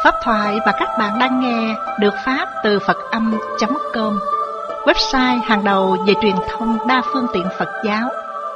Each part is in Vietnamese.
Pháp thoại mà các bạn đang nghe được phát từ Phật-âm.com, website hàng đầu về truyền thông đa phương tiện Phật giáo.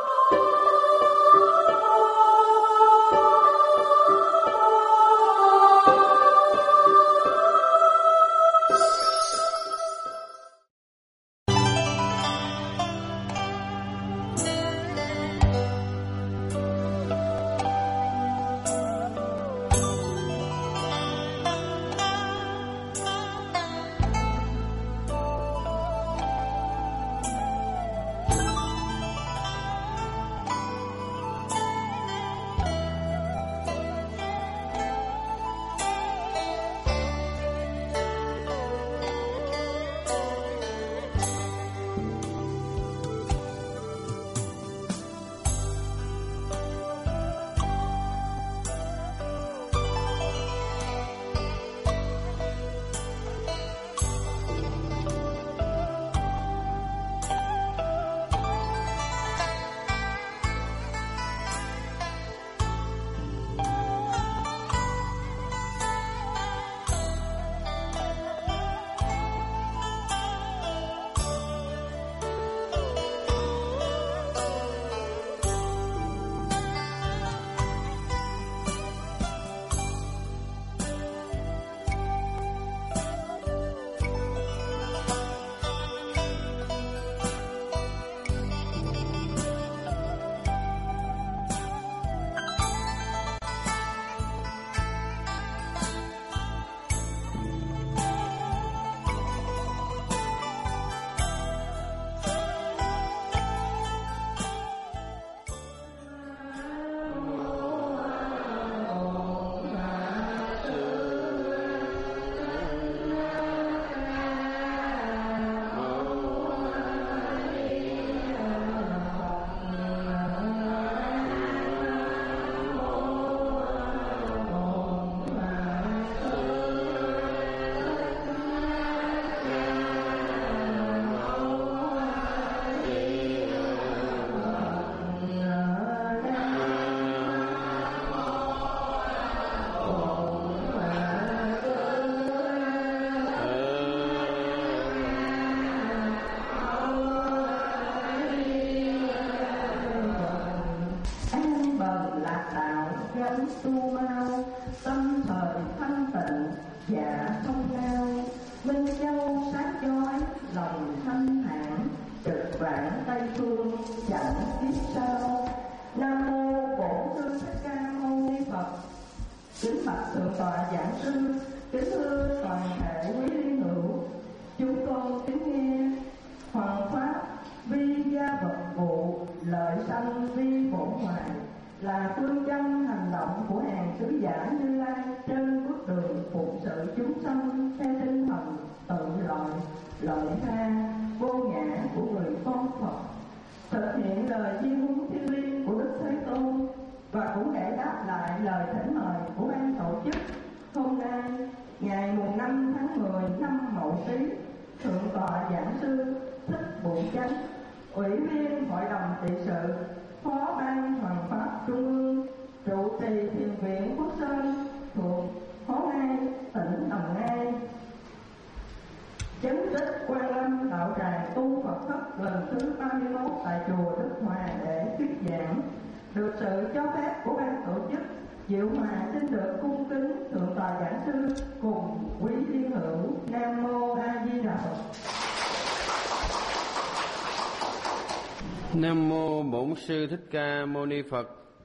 Nam mô Bổn Sư Thích Ca Mâu Ni Phật.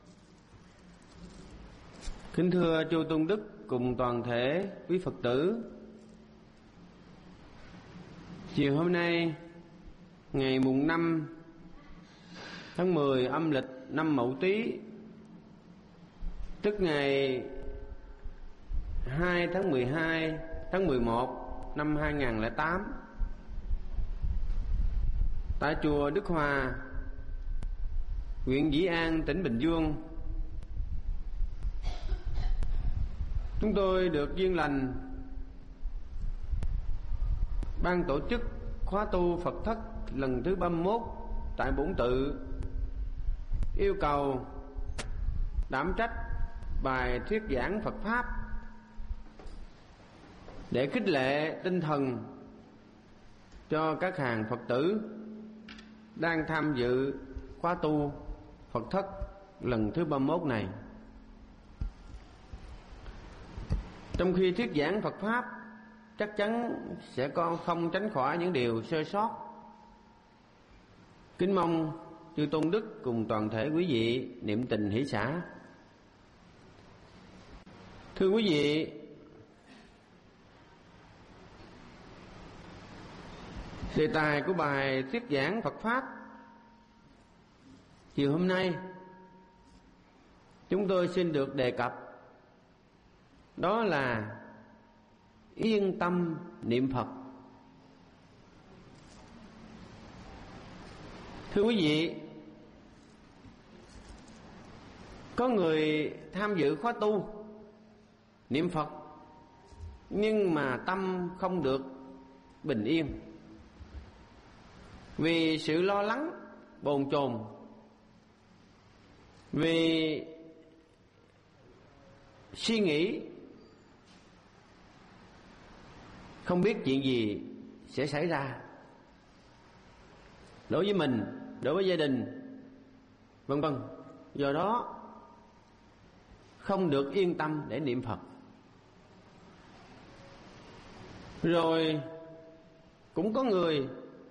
Kính thưa chư tôn đức cùng toàn thể quý Phật tử, chiều hôm nay ngày mùng 5 tháng 10 âm lịch năm Mậu Tý, tức ngày 2 tháng 12 tháng 11 năm 2008, tại chùa Đức Hòa, huyện Dĩ An, tỉnh Bình Dương, chúng tôi được duyên lành ban tổ chức khóa tu Phật thất lần thứ 31 tại Bổn Tự, yêu cầu đảm trách bài thuyết giảng Phật pháp để khích lệ tinh thần cho các hàng Phật tử đang tham dự khóa tu Phật thất lần thứ 31 này. Trong khi thuyết giảng Phật Pháp, chắc chắn sẽ không tránh khỏi những điều sơ sót. Kính mong chư tôn đức cùng toàn thể quý vị niệm tình hỷ xả. Thưa quý vị, đề tài của bài thuyết giảng Phật Pháp chiều hôm nay chúng tôi xin được đề cập, đó là yên tâm niệm Phật. Thưa quý vị, có người tham dự khóa tu niệm Phật nhưng mà tâm không được bình yên, vì sự lo lắng bồn chồn, vì suy nghĩ không biết chuyện gì sẽ xảy ra đối với mình, đối với gia đình, vân vân. Do đó không được yên tâm để niệm Phật. Rồi cũng có người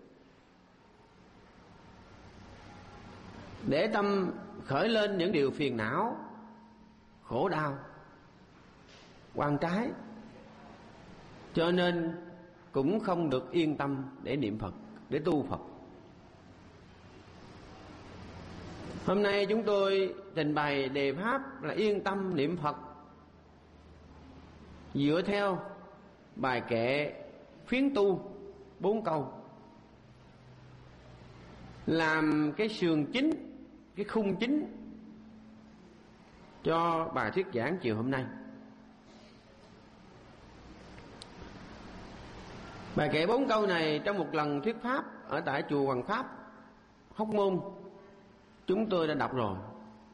để tâm khởi lên những điều phiền não, khổ đau, oan trái, cho nên cũng không được yên tâm để niệm Phật, để tu Phật. Hôm nay chúng tôi trình bày đề pháp là yên tâm niệm Phật, dựa theo bài kệ khuyến tu 4 câu, làm cái sườn chính, cái khung chính cho bài thuyết giảng chiều hôm nay. Bài kệ 4 câu này trong một lần thuyết pháp ở tại chùa Hoàng Pháp, Hóc Môn, chúng tôi đã đọc rồi.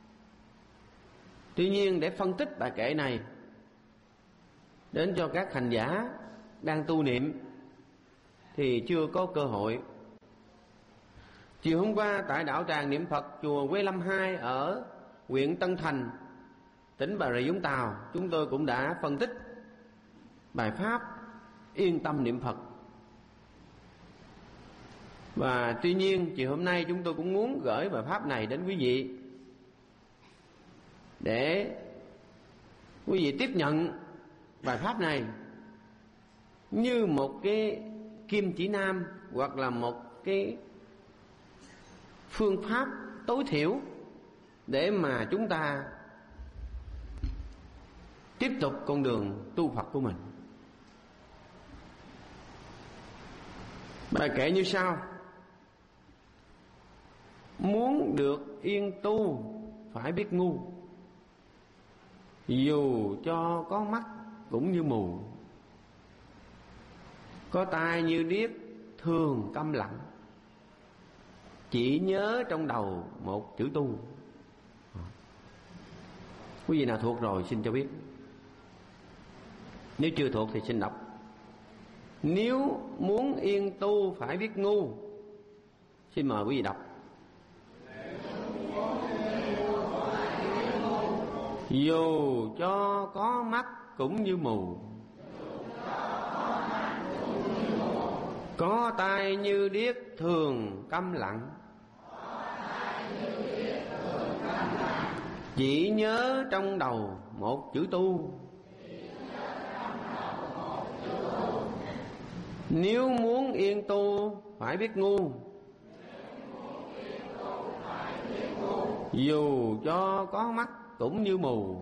Tuy nhiên để phân tích bài kệ này đến cho các hành giả đang tu niệm thì chưa có cơ hội. Chiều hôm qua tại đạo tràng niệm Phật chùa Quế Lâm 2 ở huyện Tân Thành, tỉnh Bà Rịa Vũng Tàu, chúng tôi cũng đã phân tích bài pháp yên tâm niệm Phật. Và tuy nhiên chiều hôm nay chúng tôi cũng muốn gửi bài pháp này đến quý vị để quý vị tiếp nhận bài pháp này như một cái kim chỉ nam, hoặc là một cái phương pháp tối thiểu để mà chúng ta tiếp tục con đường tu Phật của mình. Bài kệ như sau: muốn được yên tu phải biết ngu, dù cho có mắt cũng như mù, có tai như điếc thường câm lặng, chỉ nhớ trong đầu một chữ tu. Quý vị nào thuộc rồi xin cho biết, nếu chưa thuộc thì xin đọc. Nếu muốn yên tu phải biết ngu. Xin mời quý vị đọc. Dù cho có mắt cũng như mù, có tai như điếc thường câm lặng, chỉ nhớ trong đầu một chữ tu. Nếu muốn yên tu phải biết ngu, dù cho có mắt cũng như mù,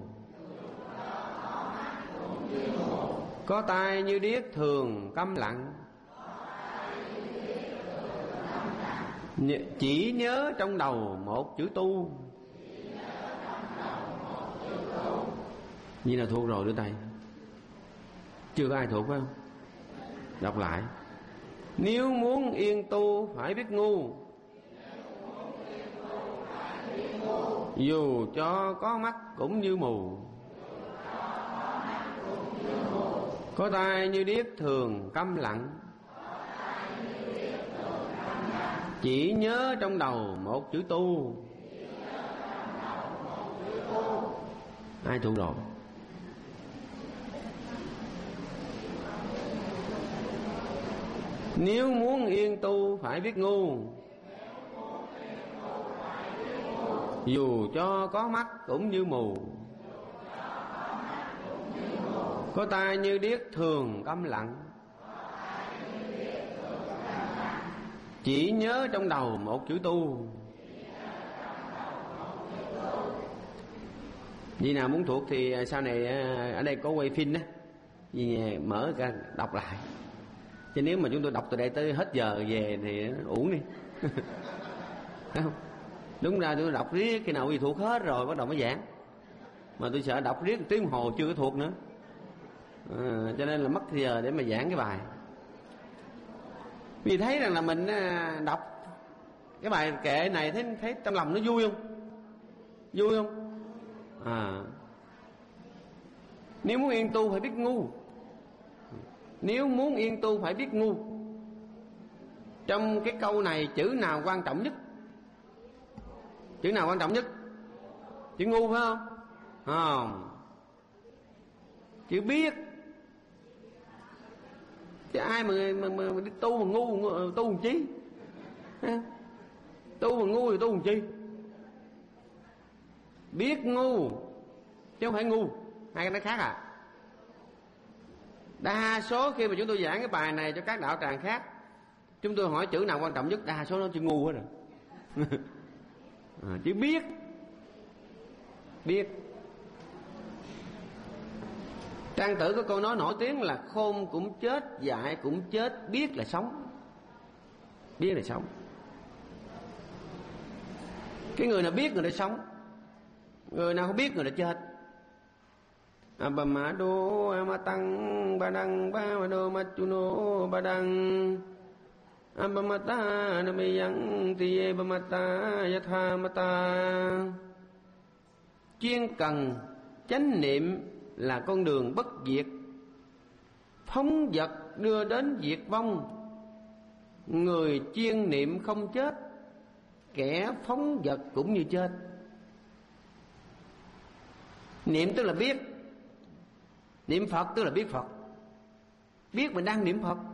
có tai như điếc thường câm lặng, chỉ nhớ trong đầu một chữ tu. Như nào thuộc rồi đưa tay. Chưa có ai thuộc phải không? Đọc lại. Nếu muốn yên tu phải biết ngu, dù cho có mắt cũng như mù, Có tai như điếc thường câm lặng, chỉ nhớ trong đầu một chữ tu. Ai thuộc rồi? Nếu muốn yên tu phải biết ngu, dù cho có mắt cũng như mù. Có tai như điếc thường câm lặng, chỉ nhớ trong đầu một chữ tu. Vì nào muốn thuộc thì sau này ở đây có quay phim á, vì mở ra đọc lại. Chứ nếu mà chúng tôi đọc từ đây tới hết giờ về thì uổng đi. Không? Đúng ra tôi đọc riết khi nào gì thuộc hết rồi bắt đầu mới giảng. Mà tôi sợ đọc riết tiếng hồ chưa có thuộc nữa. Cho nên là mất giờ để mà giảng cái bài. Vì thấy rằng là mình đọc cái bài kệ này thấy trong lòng nó vui không? Vui không? Nếu muốn yên tu phải biết ngu. Nếu muốn yên tu phải biết ngu. Trong cái câu này chữ nào quan trọng nhất? Chữ nào quan trọng nhất? Chữ ngu phải không? Không. Chữ biết. Chứ ai mà đi tu mà ngu, tu làm chi? Tu mà ngu thì tu làm chi? Biết ngu chứ không phải ngu, hai cái nó khác à. Đa số khi mà chúng tôi giảng cái bài này cho các đạo tràng khác, chúng tôi hỏi chữ nào quan trọng nhất, đa số nó chữ ngu hết rồi. Chữ biết. Biết. Trang Tử có câu nói nổi tiếng là khôn cũng chết, dại cũng chết, biết là sống. Biết là sống. Cái người nào biết người đó sống, người nào không biết người đó chết. Abamado amatang badang bamado machuno badang abamata namayang tiye bamata yatha mata. Chuyên cần chánh niệm là con đường bất diệt, phóng vật đưa đến diệt vong. Người chuyên niệm không chết, kẻ phóng vật cũng như chết. Niệm tức là biết. Niệm Phật tức là biết Phật. Biết mình đang niệm Phật.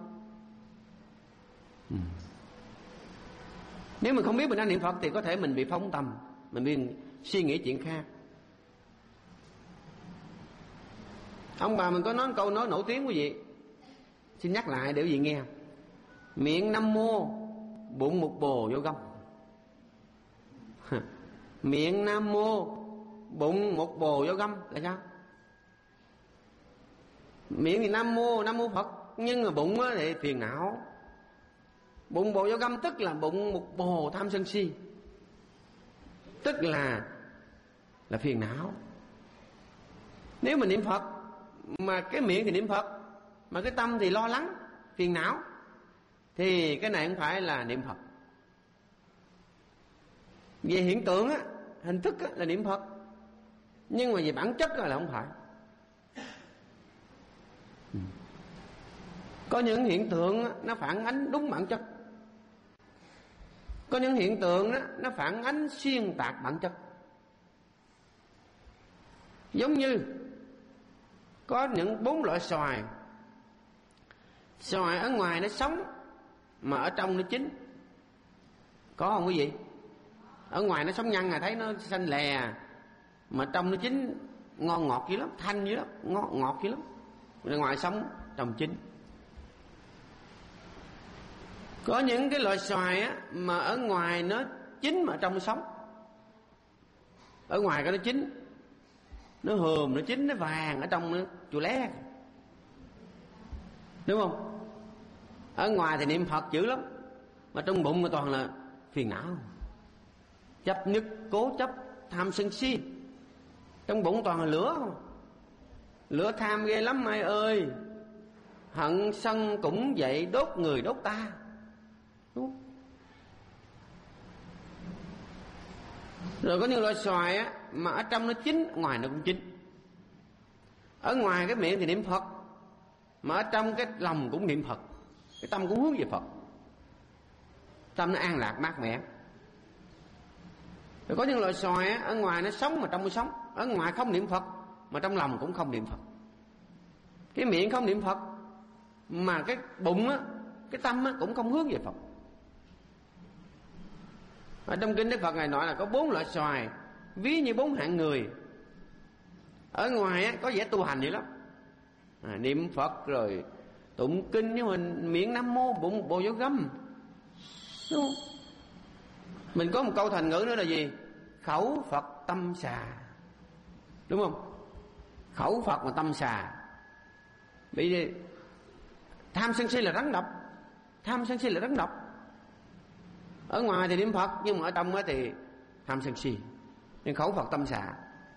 Nếu mình không biết mình đang niệm Phật thì có thể mình bị phóng tâm, mình bị suy nghĩ chuyện khác. Ông bà mình có nói câu nói nổi tiếng quý vị, xin nhắc lại để quý vị nghe. Miệng Nam Mô, bụng một bồ vô gông. Miệng Nam Mô, bụng một bồ vô gông là sao? Miệng thì Nam Mô Phật, nhưng mà bụng thì phiền não. Bụng bồ vô gông tức là bụng một bồ tham sân si, tức là phiền não. Nếu mình niệm Phật mà cái miệng thì niệm Phật, mà cái tâm thì lo lắng, phiền não, thì cái này không phải là niệm Phật. Về hiện tượng á, hình thức á, là niệm Phật, nhưng mà về bản chất là không phải. Có những hiện tượng á, nó phản ánh đúng bản chất. Có những hiện tượng á, nó phản ánh xuyên tạc bản chất. Giống như có những 4 loại xoài. Xoài ở ngoài nó sống, mà ở trong nó chín. Có không quý vị? Ở ngoài nó sống nhăn là thấy nó xanh lè, mà trong nó chín ngon ngọt dữ lắm, thanh dữ lắm, ngọt dữ lắm. Ở ngoài sống, trong chín. Có những cái loại xoài á, mà ở ngoài nó chín mà ở trong nó sống. Ở ngoài cái nó chín, nó hườm, nó chín, nó vàng, ở trong nó chua lé. Đúng không? Ở ngoài thì niệm Phật dữ lắm, mà trong bụng mà toàn là phiền não, chấp nhất, cố chấp, tham sân si. Trong bụng toàn là lửa không? Lửa tham ghê lắm ai ơi. Hận sân cũng vậy, đốt người đốt ta. Đúng không? Rồi có những loại xoài á, mà ở trong nó chín, ngoài nó cũng chín. Ở ngoài cái miệng thì niệm Phật, mà ở trong cái lòng cũng niệm Phật, cái tâm cũng hướng về Phật, tâm nó an lạc mát mẻ. Rồi có những loại xoài á, ở ngoài nó sống mà trong nó sống, ở ngoài không niệm Phật mà trong lòng cũng không niệm Phật. Cái miệng không niệm Phật mà cái bụng á, cái tâm á, cũng không hướng về Phật. Ở trong kinh Đức Phật Ngài nói là có 4 loại xoài, ví như 4 hạng người. Ở ngoài á, có vẻ tu hành vậy lắm, niệm Phật rồi tụng kinh, nhưng mình miệng Nam Mô bụng bồ vô găm, đúng không? Mình có một câu thành ngữ nữa là gì? Khẩu Phật tâm xà, đúng không? Khẩu Phật mà tâm xà. Bởi vì tham sân si là rắn độc, tham sân si là rắn độc. Ở ngoài thì niệm Phật, nhưng mà ở trong thì tham sân si, nhưng khẩu Phật tâm xà.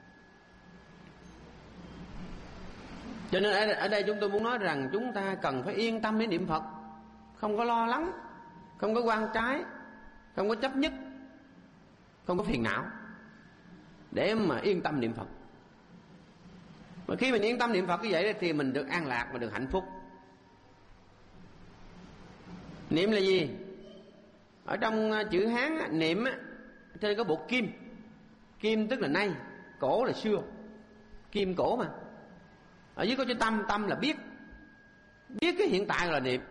Cho nên ở đây chúng tôi muốn nói rằng chúng ta cần phải yên tâm để niệm Phật, không có lo lắng, không có quan trái, không có chấp nhất, không có phiền não, để mà yên tâm niệm Phật. Mà khi mình yên tâm niệm Phật như vậy thì mình được an lạc và được hạnh phúc. Niệm là gì? Ở trong chữ Hán niệm á, trên có bộ kim. Kim tức là nay, cổ là xưa, kim cổ mà. Ở dưới có chữ tâm, tâm là biết, biết cái hiện tại là niệm.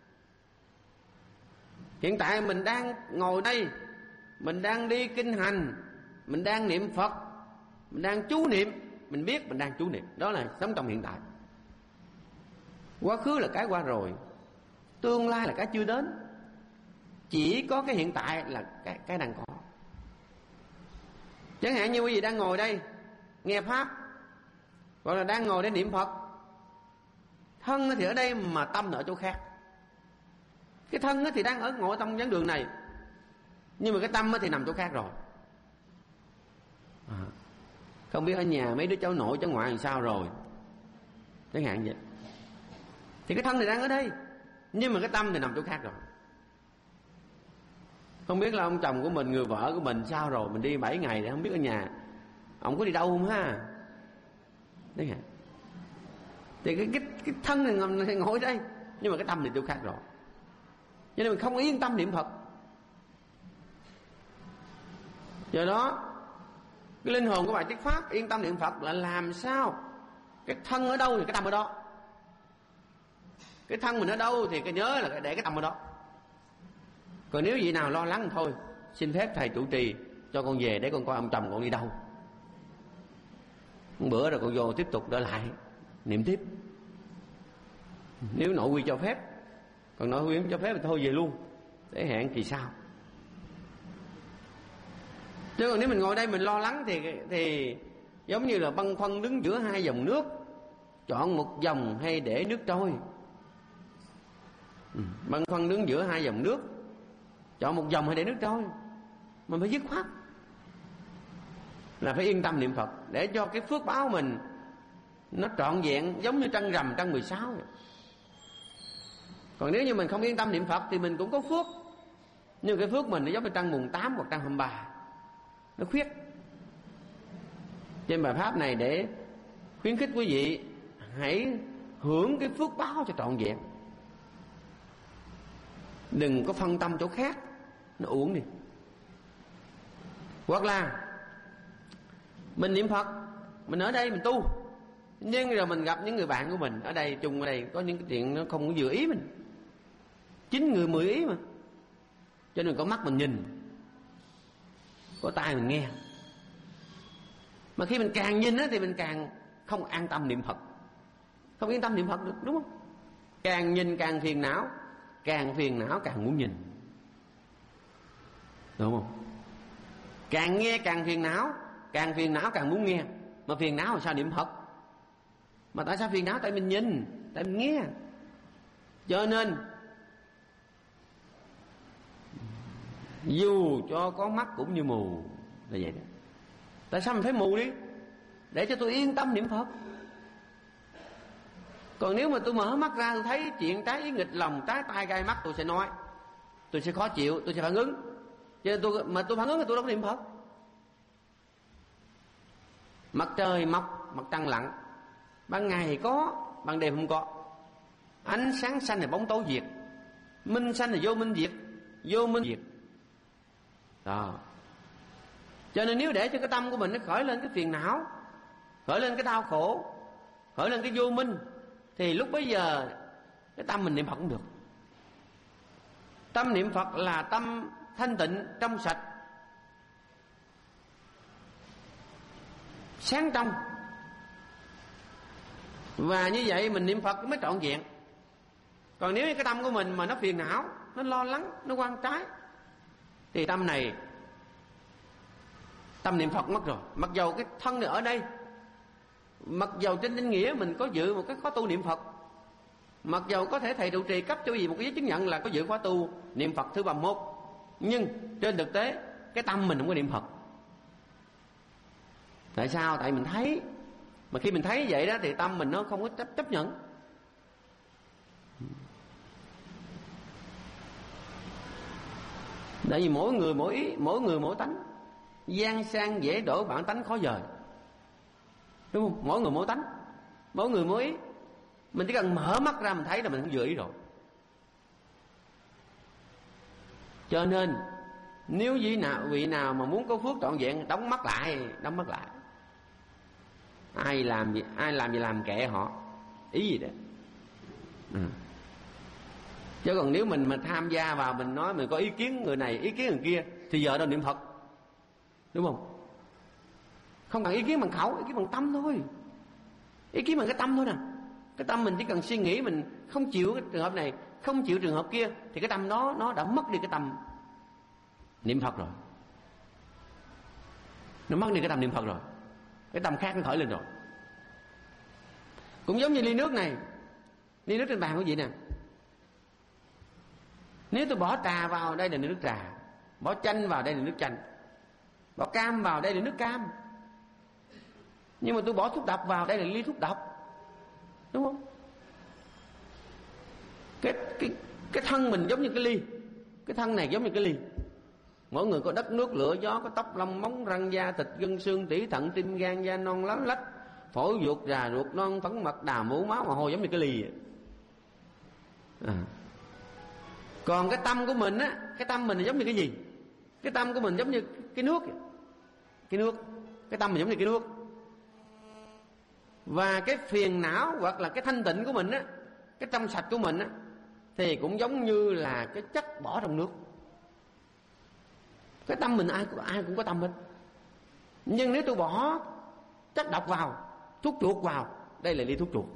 Hiện tại mình đang ngồi đây, mình đang đi kinh hành, mình đang niệm Phật, mình đang chú niệm, mình biết mình đang chú niệm. Đó là sống trong hiện tại. Quá khứ là cái qua rồi, tương lai là cái chưa đến. Chỉ có cái hiện tại là cái đang có. Chẳng hạn như quý vị đang ngồi đây nghe Pháp, hoặc là đang ngồi để niệm Phật, thân thì ở đây mà tâm ở chỗ khác. Cái thân thì đang ở ngồi trong vấn đường này, nhưng mà cái tâm thì nằm chỗ khác rồi. Không biết ở nhà mấy đứa cháu nội cháu ngoại làm sao rồi, chẳng hạn vậy. Thì cái thân thì đang ở đây, nhưng mà cái tâm thì nằm chỗ khác rồi. Không biết là ông chồng của mình, người vợ của mình sao rồi, mình đi 7 ngày để không biết ở nhà ông có đi đâu không ha. Đấy hả? Thì cái thân thì ngồi đây, nhưng mà cái tâm thì chỗ khác rồi. Cho nên mình không yên tâm niệm Phật. Do đó cái linh hồn của bài thuyết pháp yên tâm niệm Phật là làm sao cái thân ở đâu thì cái tâm ở đó. Cái thân mình ở đâu thì cái nhớ là để cái tâm ở đó. Còn nếu vị nào lo lắng thôi, xin phép thầy trụ trì cho con về để con coi ông chồng con đi đâu. Một bữa rồi con vô tiếp tục đỡ lại niệm tiếp. Nếu nội quy cho phép, còn nội quy không cho phép thì thôi về luôn, để hẹn kỳ sau. Chứ còn nếu mình ngồi đây mình lo lắng thì giống như là băn khoăn đứng giữa 2 dòng nước, chọn một dòng hay để nước trôi. Băn khoăn đứng giữa 2 dòng nước, chọn một dòng hay để nước trôi. Mình phải dứt khoát là phải yên tâm niệm Phật, để cho cái phước báo mình nó trọn vẹn, giống như trăng rằm trăng 16 vậy. Còn nếu như mình không yên tâm niệm Phật thì mình cũng có phước, nhưng cái phước mình nó giống như trăng mùng 8 hoặc trăng 23, nó khuyết. Trên bài pháp này để khuyến khích quý vị hãy hưởng cái phước báo cho trọn vẹn, đừng có phân tâm chỗ khác nó uổng đi. Hoặc là mình niệm Phật, mình ở đây mình tu, nhưng rồi mình gặp những người bạn của mình ở đây, chung ở đây có những cái chuyện nó không có vừa ý mình, 9 người 10 ý mà. Cho nên có mắt mình nhìn, có tai mình nghe. Mà khi mình càng nhìn thì mình càng không an tâm niệm Phật, không yên tâm niệm Phật được, đúng không? Càng nhìn càng phiền não, càng phiền não càng muốn nhìn, đúng không? Càng nghe càng phiền não, càng phiền não càng muốn nghe. Mà phiền não là sao niệm Phật? Mà tại sao phiền não? Tại mình nhìn, tại mình nghe. Cho nên dù cho có mắt cũng như mù là vậy đó. Tại sao mình phải mù đi? Để cho tôi yên tâm niệm Phật. Còn nếu mà tôi mở mắt ra tôi thấy chuyện trái ý nghịch lòng, trái tai gai mắt, tôi sẽ nói, tôi sẽ khó chịu, tôi sẽ phản ứng. Cho nên tôi phản ứng thì tôi đâu có niệm Phật. Mặt trời mọc, mặt trăng lặn, ban ngày có, ban đêm không có. Ánh sáng sanh là bóng tối diệt, minh sanh là vô minh diệt, vô minh diệt. Đó. Cho nên nếu để cho cái tâm của mình nó khởi lên cái phiền não, khởi lên cái đau khổ, khởi lên cái vô minh, thì lúc bấy giờ cái tâm mình niệm Phật cũng được. Tâm niệm Phật là tâm thanh tịnh, trong sạch, sáng trong. Và như vậy mình niệm Phật mới trọn vẹn. Còn nếu cái tâm của mình mà nó phiền não, nó lo lắng, nó quan trái, thì tâm này, tâm niệm Phật mất rồi. Mặc dầu cái thân này ở đây, mặc dầu trên danh nghĩa mình có dự một cái khóa tu niệm Phật, mặc dầu có thể thầy trụ trì cấp cho gì một cái giấy chứng nhận là có dự khóa tu niệm Phật thứ 31, nhưng trên thực tế cái tâm mình không có niệm Phật. Tại sao? Tại mình thấy, mà khi mình thấy vậy đó thì tâm mình nó không có chấp nhận. Tại vì mỗi người mỗi ý, mỗi người mỗi tánh, gian sang dễ đổi, bản tánh khó dời, đúng không? Mỗi người mỗi tánh, mỗi người mỗi ý. Mình chỉ cần mở mắt ra mình thấy là mình không vừa ý rồi. Cho nên nếu vị nào mà muốn có phước trọn vẹn, đóng mắt lại. Ai làm gì làm kệ họ, ý gì đó. Chứ còn nếu mình mà tham gia vào, mình nói mình có ý kiến người này, ý kiến người kia, thì giờ đâu niệm Phật, đúng không? Không cần ý kiến bằng khẩu, ý kiến bằng tâm thôi. Ý kiến bằng cái tâm thôi nè. Cái tâm mình chỉ cần suy nghĩ, mình không chịu cái trường hợp này, không chịu trường hợp kia, thì cái tâm đó nó đã mất đi cái tâm niệm Phật rồi. Nó mất đi cái tâm niệm Phật rồi, cái tâm khác nó khởi lên rồi. Cũng giống như ly nước này, ly nước trên bàn của vị nè. Nếu tôi bỏ trà vào đây là nước trà, bỏ chanh vào đây là nước chanh, bỏ cam vào đây là nước cam, nhưng mà tôi bỏ thuốc độc vào đây là ly thuốc độc, đúng không? Cái thân mình giống như cái ly, cái thân này giống như cái ly. Mỗi người có đất nước lửa gió, có tóc lông móng răng da thịt gân xương tủy thận tim gan da non lá lách phổi ruột rà ruột non phấn mật đào mũ máu mồ hôi, giống như cái ly vậy. Còn cái tâm của mình á, cái tâm mình là giống như cái gì? Cái tâm của mình giống như cái nước. Cái nước, cái tâm mình giống như cái nước. Và cái phiền não hoặc là cái thanh tịnh của mình á, cái trong sạch của mình á, thì cũng giống như là cái chất bỏ trong nước. Cái tâm mình ai cũng có tâm hết. Nhưng nếu tôi bỏ chất độc vào, thuốc chuột vào, đây là ly thuốc chuột.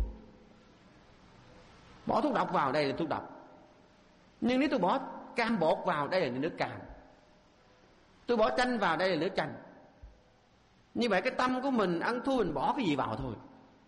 Bỏ thuốc độc vào, đây là thuốc độc. Nhưng nếu tôi bỏ cam bột vào, đây là nước cam. Tôi bỏ chanh vào, đây là nước chanh. Như vậy cái tâm của mình ăn thua, mình bỏ cái gì vào thôi.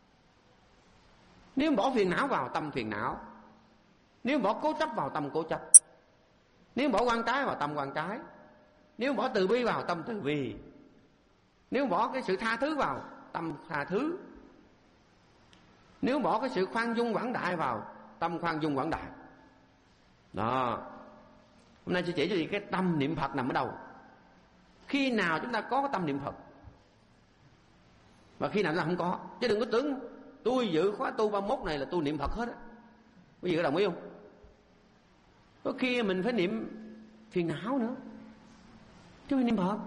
Nếu bỏ phiền não vào, tâm phiền não. Nếu bỏ cố chấp vào, tâm cố chấp. Nếu bỏ quan trái vào, tâm quan trái. Nếu bỏ từ bi vào, tâm từ bi. Nếu bỏ cái sự tha thứ vào, tâm tha thứ. Nếu bỏ cái sự khoan dung quảng đại vào, tâm khoan dung quảng đại. Đó. Hôm nay sẽ chỉ cho chị cái tâm niệm Phật nằm ở đâu. Khi nào chúng ta có cái tâm niệm Phật, và khi nào chúng ta không có. Chứ đừng có tưởng tôi dự khóa tu 31 này là tôi niệm Phật hết á. Quý vị có đồng ý không? Có khi mình phải niệm phiền não nữa, chứ phải niệm Phật.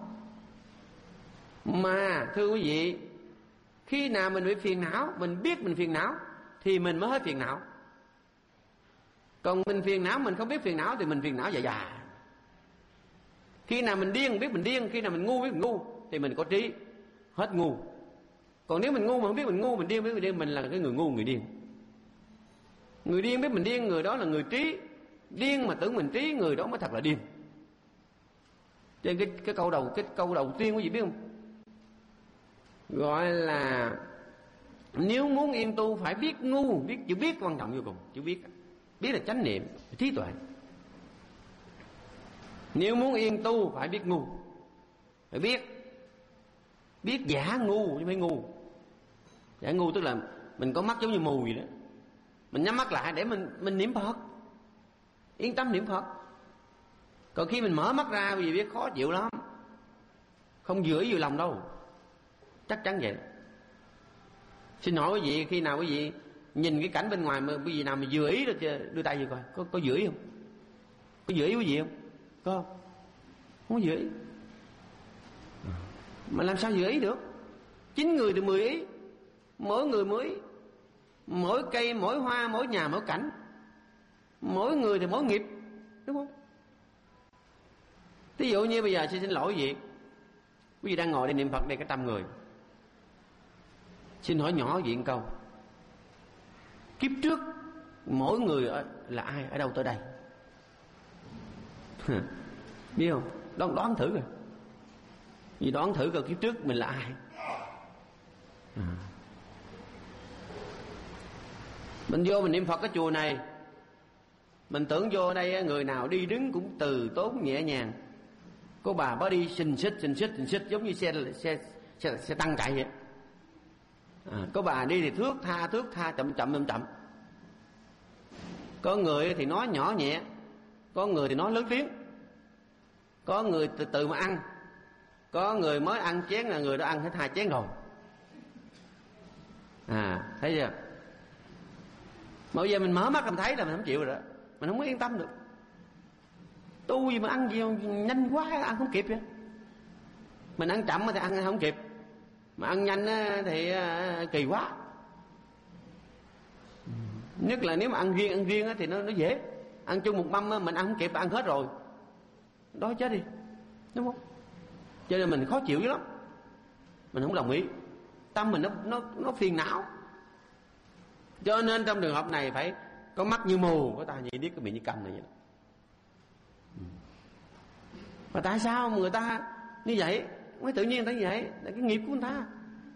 Mà thưa quý vị, khi nào mình bị phiền não, mình biết mình phiền não, thì mình mới hết phiền não. Còn mình phiền não, mình không biết phiền não, thì mình phiền não dài. Khi nào mình điên biết mình điên, khi nào mình ngu biết mình ngu, thì mình có trí, hết ngu. Còn nếu mình ngu mà không biết mình ngu, mình điên biết mình điên, mình là cái người ngu, người điên. Người điên biết mình điên, người đó là người trí. Điên mà tưởng mình trí, người đó mới thật là điên. Cho nên cái câu đầu tiên quý vị biết không? Gọi là nếu muốn yên tu phải biết ngu, biết chữ biết quan trọng vô cùng. Chữ biết là chánh niệm, trí tuệ. Nếu muốn yên tu phải biết ngu, phải biết giả ngu chứ không phải ngu. Giả ngu tức là mình có mắt giống như mù vậy đó. Mình nhắm mắt lại để mình niệm Phật, yên tâm niệm Phật. Còn khi mình mở mắt ra vì biết khó chịu lắm, không vừa ý vừa lòng đâu, chắc chắn vậy. Xin hỏi quý vị, khi nào quý vị nhìn cái cảnh bên ngoài mà cái gì nào mà vừa ý được đưa tay vô coi có vừa ý không? Có vừa ý quý vị không? Có không? Không có vừa ý. Mà làm sao vừa ý được? 9 người thì 10 ý, mỗi người mỗi ý. Mỗi cây, mỗi hoa, mỗi nhà, mỗi cảnh, mỗi người thì mỗi nghiệp, đúng không? Ví dụ như bây giờ xin lỗi quý vị đang ngồi đây niệm Phật đây cả 100 người. Xin hỏi nhỏ quý vị một câu, kiếp trước mỗi người là ai, ở đâu tới đây? Biết không? Đoán thử rồi. Vì đoán thử coi kiếp trước mình là ai. Mình vô mình niệm Phật cái chùa này, mình tưởng vô đây người nào đi đứng cũng từ tốn nhẹ nhàng. Có bà bá đi xình xích giống như xe tăng chạy vậy. Có bà đi thì thước tha chậm. Có người thì nói nhỏ nhẹ, có người thì nói lớn tiếng, có người từ từ mà ăn, có người mới ăn chén là người đó ăn hết 2 chén rồi. Thấy chưa? Mà bây giờ mình mở mắt mình thấy là mình không chịu rồi đó, mình không có yên tâm được. Tu gì mà ăn gì nhanh quá ăn không kịp vậy. Mình ăn chậm thì ăn không kịp, mà ăn nhanh thì kỳ quá. Nhất là nếu mà ăn riêng thì nó dễ. Ăn chung một mâm mình ăn không kịp, ăn hết rồi đói chết đi, đúng không? Cho nên mình khó chịu dữ lắm, mình không đồng ý. Tâm mình nó phiền não. Cho nên trong trường hợp này phải có mắt như mù, có tai như điếc, có miệng như câm này vậy. Mà tại sao mà người ta như vậy? Mới tự nhiên người ta như vậy, là cái nghiệp của người ta.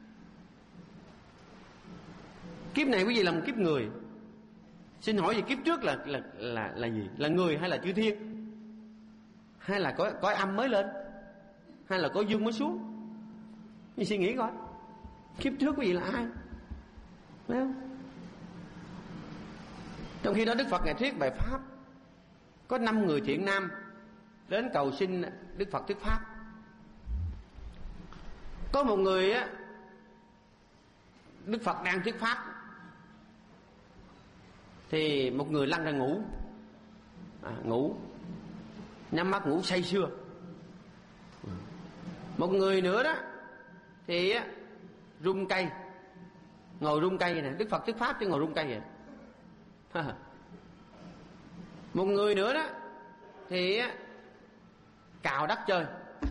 Kiếp này quý vị là một kiếp người. Xin hỏi gì kiếp trước là gì? Là người hay là chư thiên? Hay là cõi âm mới lên? Hay là cõi dương mới xuống? Quý suy nghĩ coi, kiếp trước quý vị là ai? Phải không? Trong khi đó Đức Phật Ngài thuyết bài Pháp, có 5 người thiện nam đến cầu xin Đức Phật thuyết Pháp. Có một người á, Đức Phật đang thuyết Pháp, thì một người lăn ra ngủ, nhắm mắt ngủ say sưa. Một người nữa đó thì rung cây, ngồi rung cây này. Đức Phật thuyết Pháp chứ ngồi rung cây vậy. Một người nữa đó thì cào đất chơi,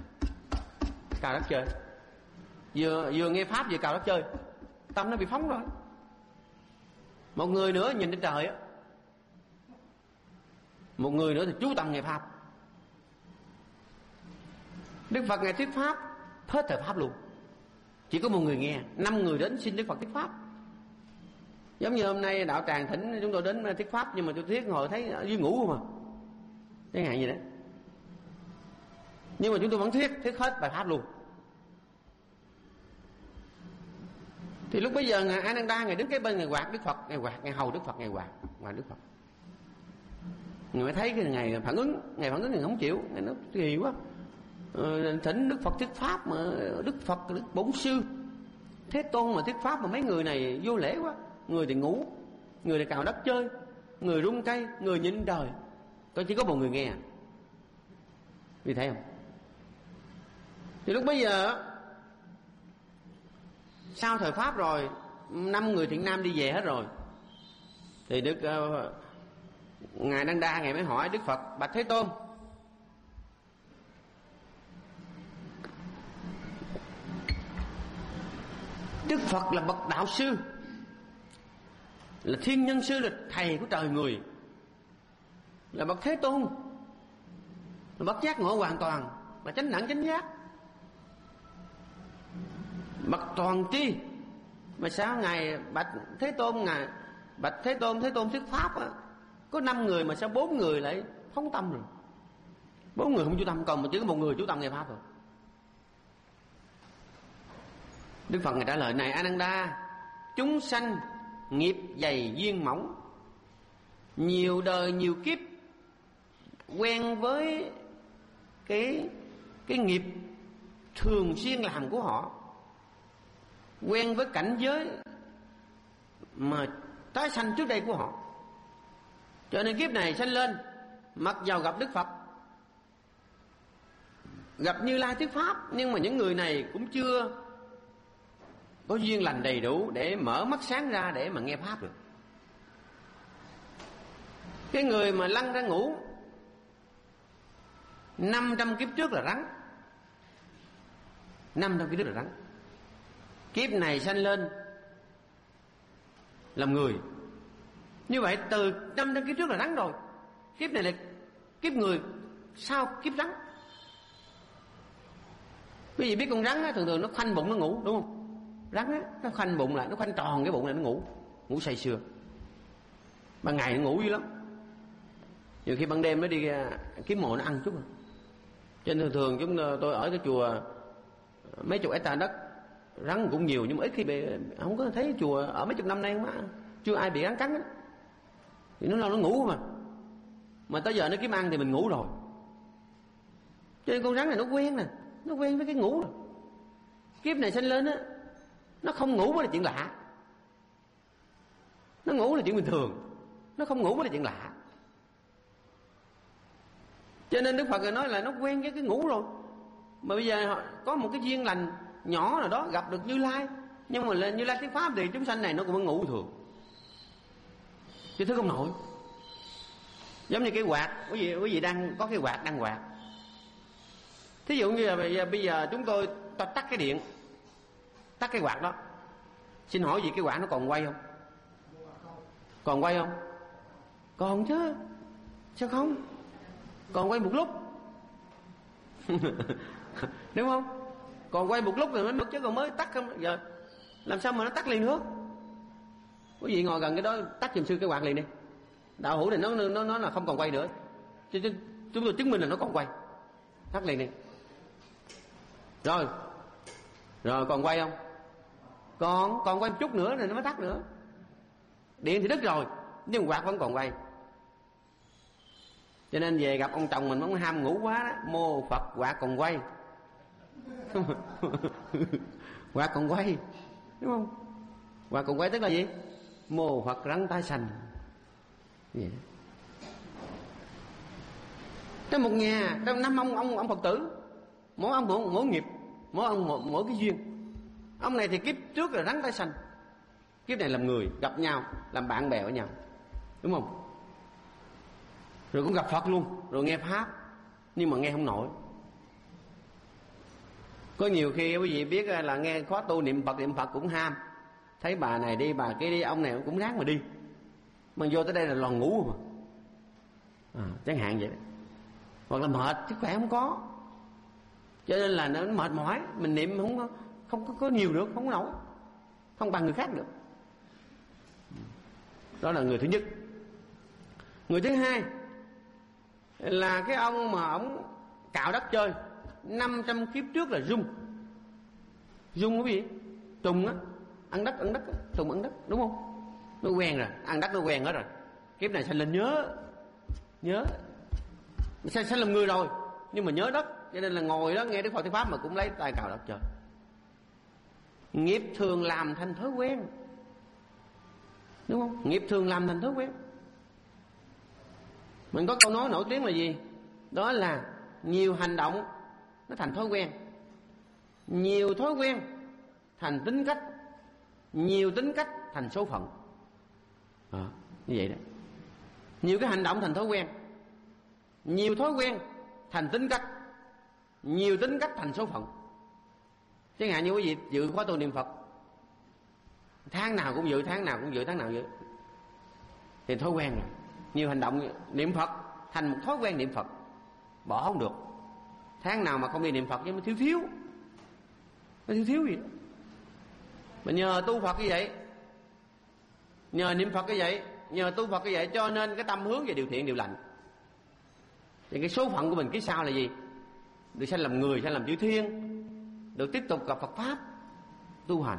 vừa nghe Pháp vừa cào đất chơi, tâm nó bị phóng rồi. Một người nữa nhìn trên trời á, một người nữa thì chú tâm nghe Pháp. Đức Phật Ngài thuyết Pháp hết thời Pháp luôn, chỉ có một người nghe. 5 người đến xin Đức Phật thuyết Pháp. Giống như hôm nay đạo tràng thỉnh chúng tôi đến thuyết Pháp, nhưng mà tôi thuyết ngồi thấy ở dưới ngủ không à, cái ngày gì đấy. Nhưng mà chúng tôi vẫn thuyết hết bài Pháp luôn. Thì lúc bấy giờ Ngài Ananda Ngài đứng cái bên Ngài quạt Đức Phật, Ngài hầu Đức Phật, Ngài quạt Đức Phật. Ngài mới thấy cái Ngài phản ứng Ngài không chịu. Ngài nói kỳ quá, thỉnh Đức Phật thuyết Pháp mà Đức Phật, Đức Bổn Sư Thế Tôn mà thuyết Pháp mà mấy người này vô lễ quá. Người thì ngủ, người thì cào đất chơi, người rung cây, người nhìn trời, có chỉ có một người nghe. Vì thấy không? Thì lúc bấy giờ sau thời Pháp rồi, 5 người thiện nam đi về hết rồi, thì Ngài Ananda Ngài mới hỏi Đức Phật: bạch Thế Tôn, Đức Phật là bậc đạo sư, là thiên nhân sư, là thầy của trời người, là bậc Thế Tôn, là bậc giác ngộ hoàn toàn, là chánh đẳng chánh giác, bậc toàn tri. Mà sao Ngài bạch Thế Tôn, Ngài bạch Thế Tôn thuyết Pháp á, có 5 người mà sao 4 người lại phóng tâm rồi? 4 người không chú tâm, còn mà chỉ có một người chú tâm nghe Pháp rồi. Đức Phật Ngài trả lời: này Ananda, chúng sanh nghiệp dày duyên mỏng, nhiều đời nhiều kiếp quen với cái nghiệp thường xuyên làm của họ, quen với cảnh giới mà tái sanh trước đây của họ. Cho nên kiếp này sanh lên, mặc dầu gặp Đức Phật, gặp Như Lai thuyết pháp, nhưng mà những người này cũng chưa có duyên lành đầy đủ để mở mắt sáng ra để mà nghe pháp được. Cái người mà lăn ra ngủ 500 kiếp trước là rắn, 500 kiếp trước là rắn. Kiếp này sanh lên làm người. Như vậy từ 500 kiếp trước là rắn rồi, kiếp này là kiếp người sau kiếp rắn. Quý vị biết con rắn á, thường thường nó khoanh bụng nó ngủ, đúng không? Rắn á, nó khoanh bụng lại, nó khoanh tròn cái bụng này, nó ngủ say sưa. Ban ngày nó ngủ dữ lắm, nhiều khi ban đêm nó đi kiếm mồi nó ăn chút. Cho nên thường tôi ở cái chùa mấy chục hectare đất, rắn cũng nhiều, nhưng mà ít khi bị, không có thấy chùa ở mấy chục năm nay chưa ai bị rắn cắn á. Thì nó lo nó ngủ mà tới giờ nó kiếm ăn thì mình ngủ rồi. Cho nên con rắn này nó quen nè, nó quen với cái ngủ rồi. Kiếp này sanh lên á, nó không ngủ mới là chuyện lạ. Nó ngủ là chuyện bình thường, nó không ngủ mới là chuyện lạ. Cho nên Đức Phật rồi nói là nó quen với cái ngủ rồi. Mà bây giờ họ có một cái duyên lành nhỏ nào đó gặp được Như Lai, nhưng mà Như Lai thuyết pháp thì chúng sanh này nó cũng ngủ thường, chứ thứ không nổi. Giống như cái quạt, quý vị đang có cái quạt đang quạt. Thí dụ như là bây giờ chúng tôi tắt cái điện, tắt cái quạt đó, xin hỏi gì cái quạt nó còn quay không? Còn quay không? Còn chứ, sao không? Còn quay một lúc đúng không? Còn quay một lúc rồi nó chứ còn mới tắt không? Giờ làm sao mà nó tắt liền nữa? Quý vị ngồi gần cái đó tắt giùm sư cái quạt liền đi. Đạo hữu này nó là không còn quay nữa, chứ chúng tôi chứng minh là nó còn quay. Tắt liền đi. Rồi còn quay không? Còn quay một chút nữa rồi nó mới tắt nữa. Điện thì đứt rồi, nhưng quạt vẫn còn quay. Cho nên về gặp ông chồng mình, ông ham ngủ quá đó, mô Phật quạt còn quay. Quạt còn quay, đúng không? Quạt còn quay tức là gì? Mô Phật rắn tái sanh. Vậy. Trong một nhà, trong 5 ông Phật tử, mỗi ông mỗi nghiệp, mỗi ông mỗi cái duyên. Ông này thì kiếp trước là rắn tái sanh, kiếp này làm người, gặp nhau làm bạn bè với nhau, đúng không? Rồi cũng gặp Phật luôn, rồi nghe pháp, nhưng mà nghe không nổi. Có nhiều khi quý vị biết là nghe khóa tu niệm Phật cũng ham. Thấy bà này đi, bà kia đi, ông này cũng ráng mà đi. Mà vô tới đây là lòn ngủ mà. Chẳng hạn vậy đó. Hoặc là mệt, sức khỏe không có. Cho nên là nó mệt mỏi, mình niệm không có nhiều được, không có nổi. Không bằng người khác được. Đó là người thứ nhất. Người thứ hai là cái ông mà ông cạo đất chơi 500 kiếp trước là rung cái gì? Trùng á, ăn đất, trùng ăn đất, đúng không? Nó quen rồi, ăn đất nó quen hết rồi. Kiếp này sanh lên nhớ sanh làm người rồi, nhưng mà nhớ đất, cho nên là ngồi đó nghe Đức Phật thuyết pháp mà cũng lấy tay cạo đất chơi. Nghiệp thường làm thành thói quen, đúng không? Nghiệp thường làm thành thói quen. Mình có câu nói nổi tiếng là gì? Đó là nhiều hành động nó thành thói quen, nhiều thói quen thành tính cách, nhiều tính cách thành số phận. Như vậy đó. Nhiều cái hành động thành thói quen, nhiều thói quen thành tính cách, nhiều tính cách thành số phận. Chẳng hạn như quý vị dự khóa tu niệm Phật, tháng nào cũng dự thì thói quen rồi. Nhiều hành động niệm Phật thành một thói quen niệm Phật, bỏ không được. Tháng nào mà không đi niệm Phật chứ mới thiếu gì đó. Mà nhờ tu Phật như vậy, nhờ niệm Phật như vậy, nhờ tu Phật như vậy, cho nên cái tâm hướng về điều thiện điều lành. Thì cái số phận của mình cái sau là gì? Được sanh làm người, sanh làm chư thiên, được tiếp tục gặp Phật pháp tu hành.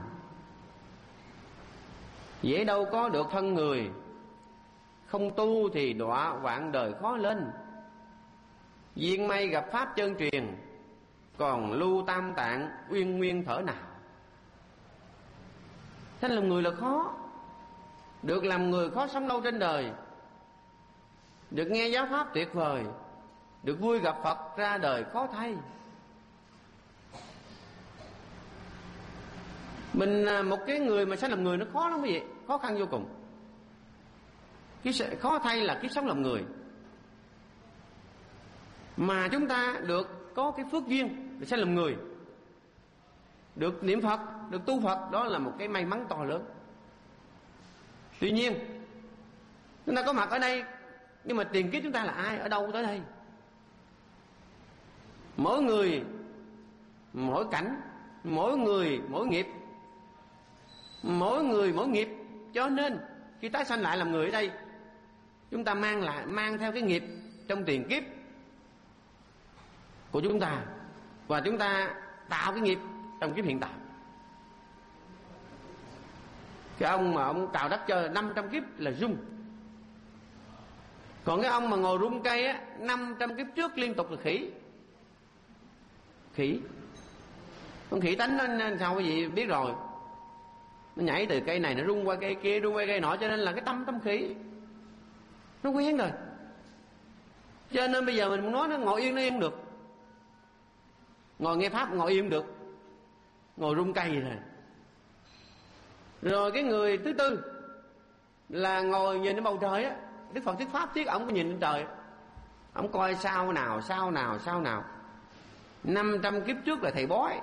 Dễ đâu có được thân người, không tu thì đọa vạn đời khó lên. Duyên may gặp pháp chân truyền, còn lưu tam tạng uyên nguyên thở nào. Sanh làm người là khó, được làm người khó sống lâu trên đời, được nghe giáo pháp tuyệt vời, được vui gặp Phật ra đời khó thay. Mình một cái người mà sanh làm người nó khó lắm quý vị, khó khăn vô cùng. Cái khó thay là kiếp sống làm người. Mà chúng ta được có cái phước duyên để sanh làm người, được niệm Phật, được tu Phật, đó là một cái may mắn to lớn. Tuy nhiên chúng ta có mặt ở đây, nhưng mà tiền kiếp chúng ta là ai, ở đâu tới đây? Mỗi người mỗi cảnh, mỗi người mỗi nghiệp, mỗi người mỗi nghiệp. Cho nên khi tái sanh lại làm người ở đây, chúng ta mang theo cái nghiệp trong tiền kiếp của chúng ta, và chúng ta tạo cái nghiệp trong kiếp hiện tại. Cái ông mà ông cào đất cho 500 kiếp là rung. Còn cái ông mà ngồi rung cây á, 500 kiếp trước liên tục là khỉ. Con khỉ tánh nó sao quý vị biết rồi. Nó nhảy từ cây này nó rung qua cây kia, rung qua cây nọ, cho nên là cái tâm khỉ nó quen rồi. Cho nên bây giờ mình muốn nói nó ngồi yên nó yên được, ngồi nghe pháp ngồi yên được, ngồi rung cây rồi. Rồi cái người thứ tư là ngồi nhìn lên bầu trời á. Đức Phật thuyết pháp thuyết, ổng có nhìn lên trời, ổng coi sao nào 500 kiếp trước là thầy bói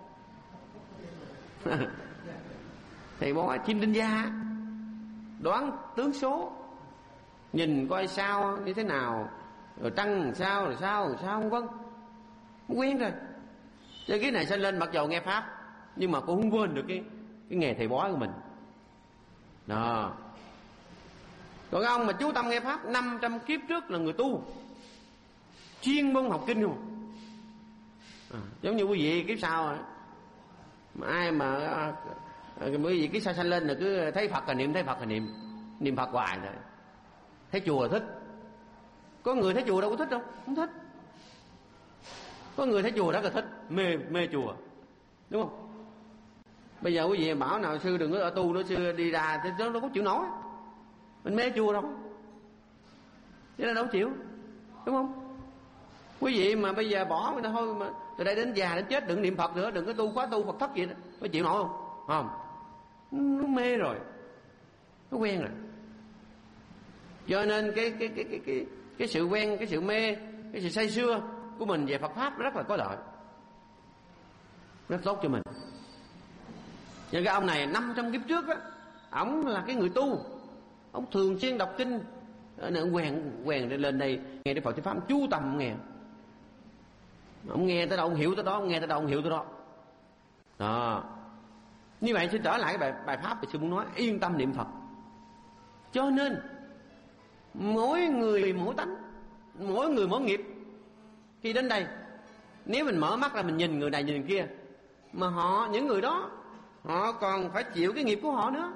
thầy bói chim tinh gia, đoán tướng số, nhìn coi sao như thế nào, rồi trăng sao vân vân, quen rồi. Cho cái này sanh lên mặc dầu nghe pháp, nhưng mà cũng không quên được cái nghề thầy bói của mình đó. Còn ông mà chú tâm nghe pháp 500 kiếp trước là người tu chuyên môn học kinh không giống như quý vị kiếp sau mà ai mà quý vị kiếp sau sanh lên là cứ thấy Phật là niệm, niệm Phật hoài rồi. Thấy chùa là thích. Có người thấy chùa đâu có thích đâu, không thích. Có người thấy chùa rất là thích, mê chùa, đúng không? Bây giờ quý vị bảo nào sư đừng có ở tu nữa, sư đi ra thì nó đâu có chịu nổi. Mình mê chùa đâu, thế là đâu chịu, đúng không? Quý vị mà bây giờ bỏ người ta thôi, mà từ đây đến già đến chết đừng niệm Phật nữa, đừng có tu khóa tu Phật thất gì đó, có chịu nổi không? Nó mê rồi, nó quen rồi. Cho nên cái sự quen, cái sự mê, cái sự say sưa của mình về Phật pháp rất là có lợi, rất tốt cho mình. Nhưng cái ông này 500 kiếp trước á, ổng là cái người tu, ổng thường xuyên đọc kinh, quen lên đây nghe Đức Phật thuyết pháp, chú tâm nghe. Ông nghe tới đâu ông hiểu tới đó, ông nghe tới đâu ông hiểu tới đó. Đó. Như vậy xin trở lại cái bài pháp thì sư muốn nói yên tâm niệm Phật. Cho nên mỗi người mỗi tánh, mỗi người mỗi nghiệp. Khi đến đây, nếu mình mở mắt ra mình nhìn người này nhìn người kia, mà những người đó họ còn phải chịu cái nghiệp của họ nữa,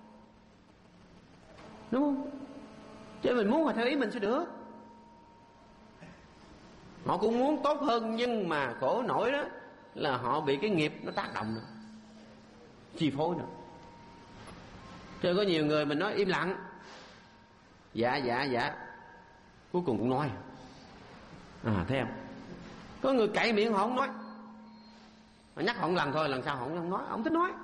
đúng không? Chứ mình muốn họ theo ý mình sẽ được. Họ cũng muốn tốt hơn, nhưng mà khổ nổi đó là họ bị cái nghiệp nó tác động nữa, chi phối nữa. Chứ có nhiều người mình nói im lặng, dạ, cuối cùng cũng nói. Thấy không? Có người cậy miệng họ không nói, họ nhắc họ một lần thôi, lần sau họ không nói, họ không thích nói.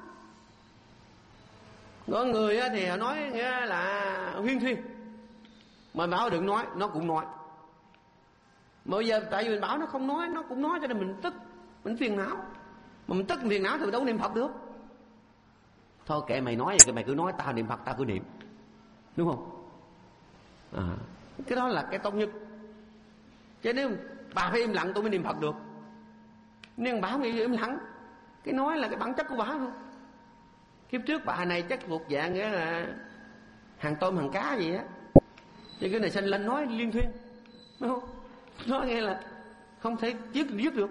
Có người thì họ nói nghĩa là huyên thuyên, mà bảo đừng nói, nó cũng nói. Mà bây giờ tại vì mình bảo nó không nói, nó cũng nói, cho nên mình tức, mình phiền não. Mà mình tức phiền não thì mình đâu có niệm Phật được. Thôi kệ mày nói vậy, mày cứ nói, tao niệm Phật tao cứ niệm, đúng không? Cái đó là cái tốt nhất. Chứ nếu bà phải im lặng tôi mới niệm Phật được, nhưng bà không nghĩ im lặng, cái nói là cái bản chất của bà thôi. Kiếp trước bà này chắc thuộc dạng nghĩa là hàng tôm hàng cá gì á, chứ cái này sanh lên nói liên thuyên, đúng không? Nói nghe là không thể dứt được.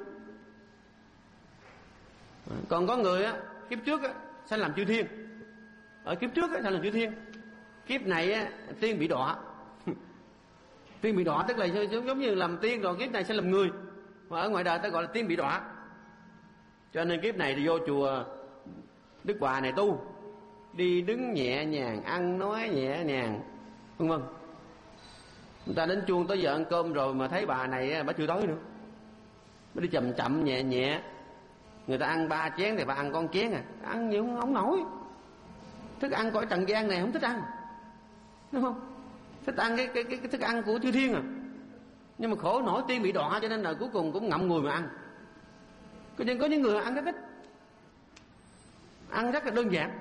Còn có người á, kiếp trước á sanh làm chư thiên, ở kiếp trước á sanh làm chư thiên, kiếp này á tiên bị đọa. Tiên bị đọa tức là giống như làm tiên rồi kiếp này sẽ làm người, mà ở ngoài đời ta gọi là tiên bị đọa. Cho nên kiếp này thì vô chùa Đức Hòa này tu, đi đứng nhẹ nhàng, ăn nói nhẹ nhàng, vân vân. Người ta đến chuông tới giờ ăn cơm rồi mà thấy bà này bà chưa đói nữa, bà đi chậm chậm nhẹ nhẹ. Người ta ăn 3 chén thì bà ăn con chén ăn nhiều không nổi. Thức ăn cõi trần gian này không thích ăn, đúng không? Thích ăn cái thức ăn của chư thiên nhưng mà khổ nổi tiên bị đọa, cho nên là cuối cùng cũng ngậm ngùi mà ăn. Có những người ăn rất ít, ăn rất là đơn giản.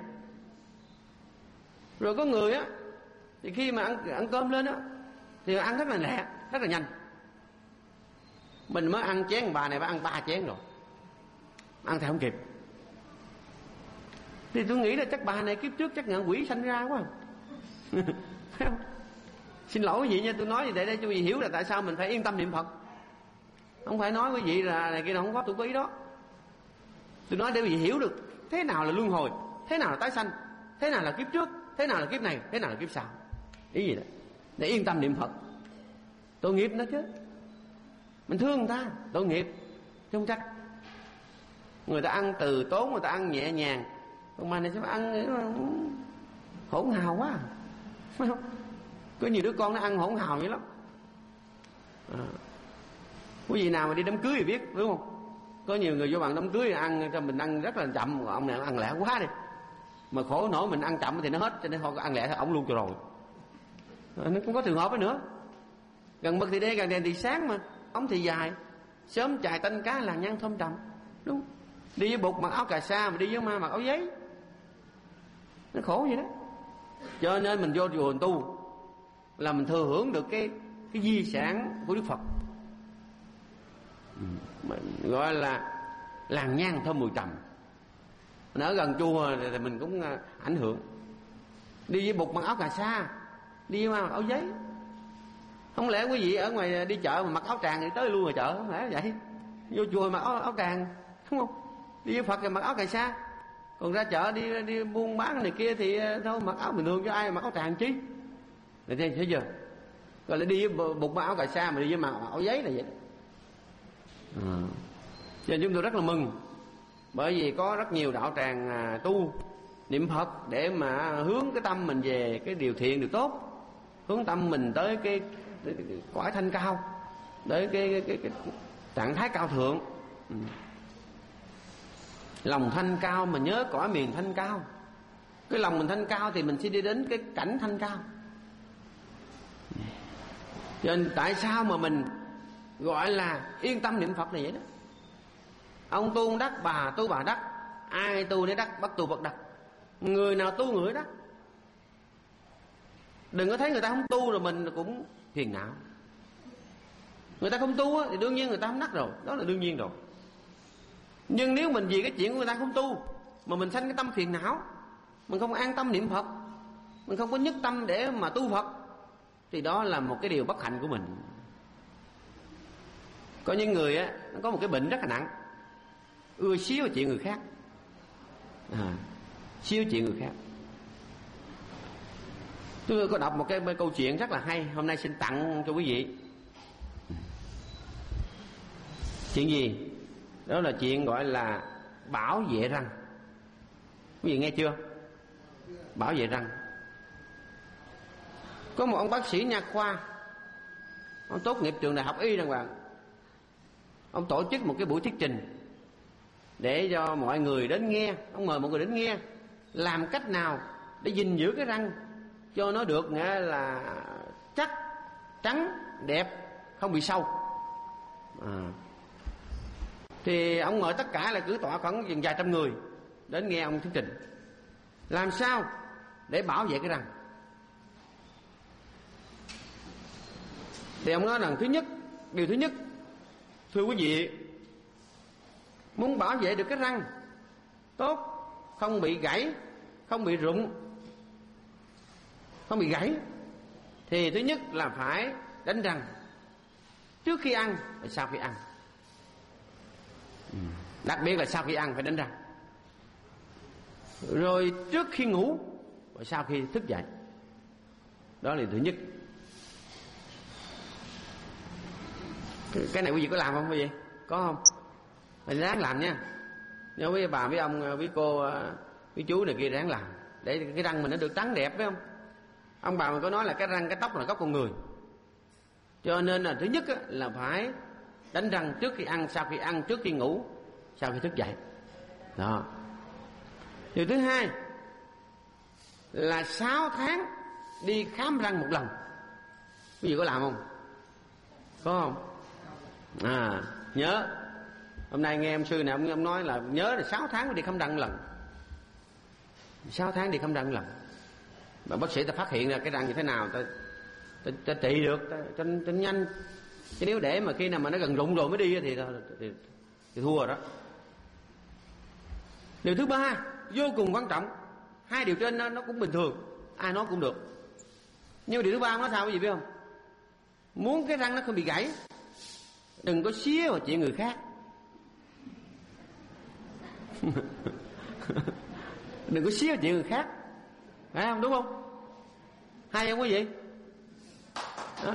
Rồi có người thì khi mà ăn cơm lên thì ăn rất là lẹ, rất là nhanh. Mình mới ăn chén bà này bà ăn 3 chén rồi, ăn thì không kịp. Thì tôi nghĩ là chắc bà này kiếp trước chắc ngạ quỷ sanh ra quá. Thấy không? Xin lỗi quý vị nha, tôi nói gì để cho quý vị hiểu là tại sao mình phải yên tâm niệm Phật. Không phải nói quý vị là này kia nào, không có tôi có ý đó. Tôi nói để quý vị hiểu được thế nào là luân hồi, thế nào là tái sanh, thế nào là kiếp trước, thế nào là kiếp này, thế nào là kiếp sau. Ý gì đó để yên tâm niệm Phật. Tội nghiệp nó chứ, mình thương người ta, tội nghiệp chứ không trách. Người ta ăn từ tốn, người ta ăn nhẹ nhàng, còn mà này sẽ ăn hỗn hào quá, phải không? Có nhiều đứa con nó ăn hỗn hào vậy lắm. Quý vị nào mà đi đám cưới thì biết, đúng không? Có nhiều người vô bàn đám cưới ăn cho mình ăn rất là chậm, ông này ăn lẹ quá đi. Mà khổ nổi mình ăn chậm thì nó hết, cho nên thôi ăn lẹ thôi ổng luôn cho rồi. Nó cũng có trường hợp đó nữa. Gần mực thì đen, gần đèn thì sáng mà. Ống thì dài, sớm chài tanh cá làng nhang thơm trầm, đúng. Đi với bụt mặc áo cà sa, mà đi với ma mặc áo giấy. Nó khổ vậy đó. Cho nên mình vô chùa mình tu là mình thừa hưởng được cái di sản của Đức Phật. Mình gọi là làng nhang thơm mùi trầm. Mình ở gần chùa thì mình cũng ảnh hưởng. Đi với bụt mặc áo cà sa, đi với ma mặc áo giấy. Không lẽ quý vị ở ngoài đi chợ mà mặc áo tràng thì tới luôn rồi chợ, không lẽ vậy? Vô chùa mặc áo tràng, đúng không? Đi với Phật thì mặc áo cà sa, còn ra chợ đi buôn bán này kia thì thôi mặc áo bình thường, cho ai mặc áo tràng chứ. Để thấy chưa? Gọi là đi với bụt mặc áo cà sa mà đi với mặc áo giấy là vậy. Cho nên chúng tôi rất là mừng, bởi vì có rất nhiều đạo tràng tu niệm Phật để mà hướng cái tâm mình về cái điều thiện, điều tốt, hướng tâm mình tới cái cõi thanh cao, tới cái trạng thái cao thượng. Lòng thanh cao mà nhớ cõi miền thanh cao. Cái lòng mình thanh cao thì mình sẽ đi đến cái cảnh thanh cao. Cho nên tại sao mà mình gọi là yên tâm niệm Phật này vậy đó. Ông tu ông đắc, bà tu bà đắc, ai tu để đắc, bất tu bất đắc. Người nào tu người đắc. Đừng có thấy người ta không tu rồi mình cũng phiền não. Người ta không tu thì đương nhiên người ta không đắc rồi, đó là đương nhiên rồi. Nhưng nếu mình vì cái chuyện của người ta không tu mà mình sanh cái tâm phiền não, mình không an tâm niệm Phật, mình không có nhất tâm để mà tu Phật, thì đó là một cái điều bất hạnh của mình. Có những người nó có một cái bệnh rất là nặng, ưa xíu chuyện người khác, xíu chuyện người khác. Tôi có đọc một cái câu chuyện rất là hay, hôm nay xin tặng cho quý vị. Chuyện gì? Đó là chuyện gọi là bảo vệ răng. Quý vị nghe chưa? Bảo vệ răng. Có một ông bác sĩ nha khoa, ông tốt nghiệp trường đại học y đàng hoàng. Ông tổ chức một cái buổi thuyết trình để cho mọi người đến nghe. Ông mời mọi người đến nghe làm cách nào để gìn giữ cái răng cho nó được nghĩa là chắc, trắng, đẹp, không bị sâu. Thì ông mời tất cả là cử tọa khoảng gần vài trăm người đến nghe ông thuyết trình. Làm sao để bảo vệ cái răng? Thì ông nói rằng điều thứ nhất, thưa quý vị, muốn bảo vệ được cái răng tốt, không bị gãy, không bị rụng, không bị gãy, thì thứ nhất là phải đánh răng trước khi ăn và sau khi ăn. Đặc biệt là sau khi ăn phải đánh răng, rồi trước khi ngủ và sau khi thức dậy. Đó là thứ nhất. Cái này quý vị có làm không quý vị? Có không? Phải ráng làm nha. Nhớ với bà, với ông, với cô, với chú này kia ráng làm. để cái răng mình nó được trắng đẹp, phải không? Ông bà mình có nói là cái răng cái tóc là gốc con người, cho nên là thứ nhất là phải đánh răng trước khi ăn, sau khi ăn, trước khi ngủ, sau khi thức dậy. Đó. Điều thứ hai là 6 tháng đi khám răng một lần. Quý vị có làm không? Có không? Nhớ. Hôm nay nghe ông sư này ông nói là nhớ là 6 tháng đi khám răng một lần. 6 tháng đi khám răng một lần. Mà bác sĩ ta phát hiện ra cái răng như thế nào, ta trị được, ta nhanh. Chứ nếu để mà khi nào mà nó gần rụng rồi mới đi thì thua rồi đó. Điều thứ ba vô cùng quan trọng. Hai điều trên nó cũng bình thường, ai nói cũng được. Nhưng mà điều thứ ba nói sao quý vị biết không? Muốn cái răng nó không bị gãy, đừng có xía vào chuyện người khác. Đừng có xía vào chuyện người khác, phải không? Đúng không? Hay không quý vị? Đó.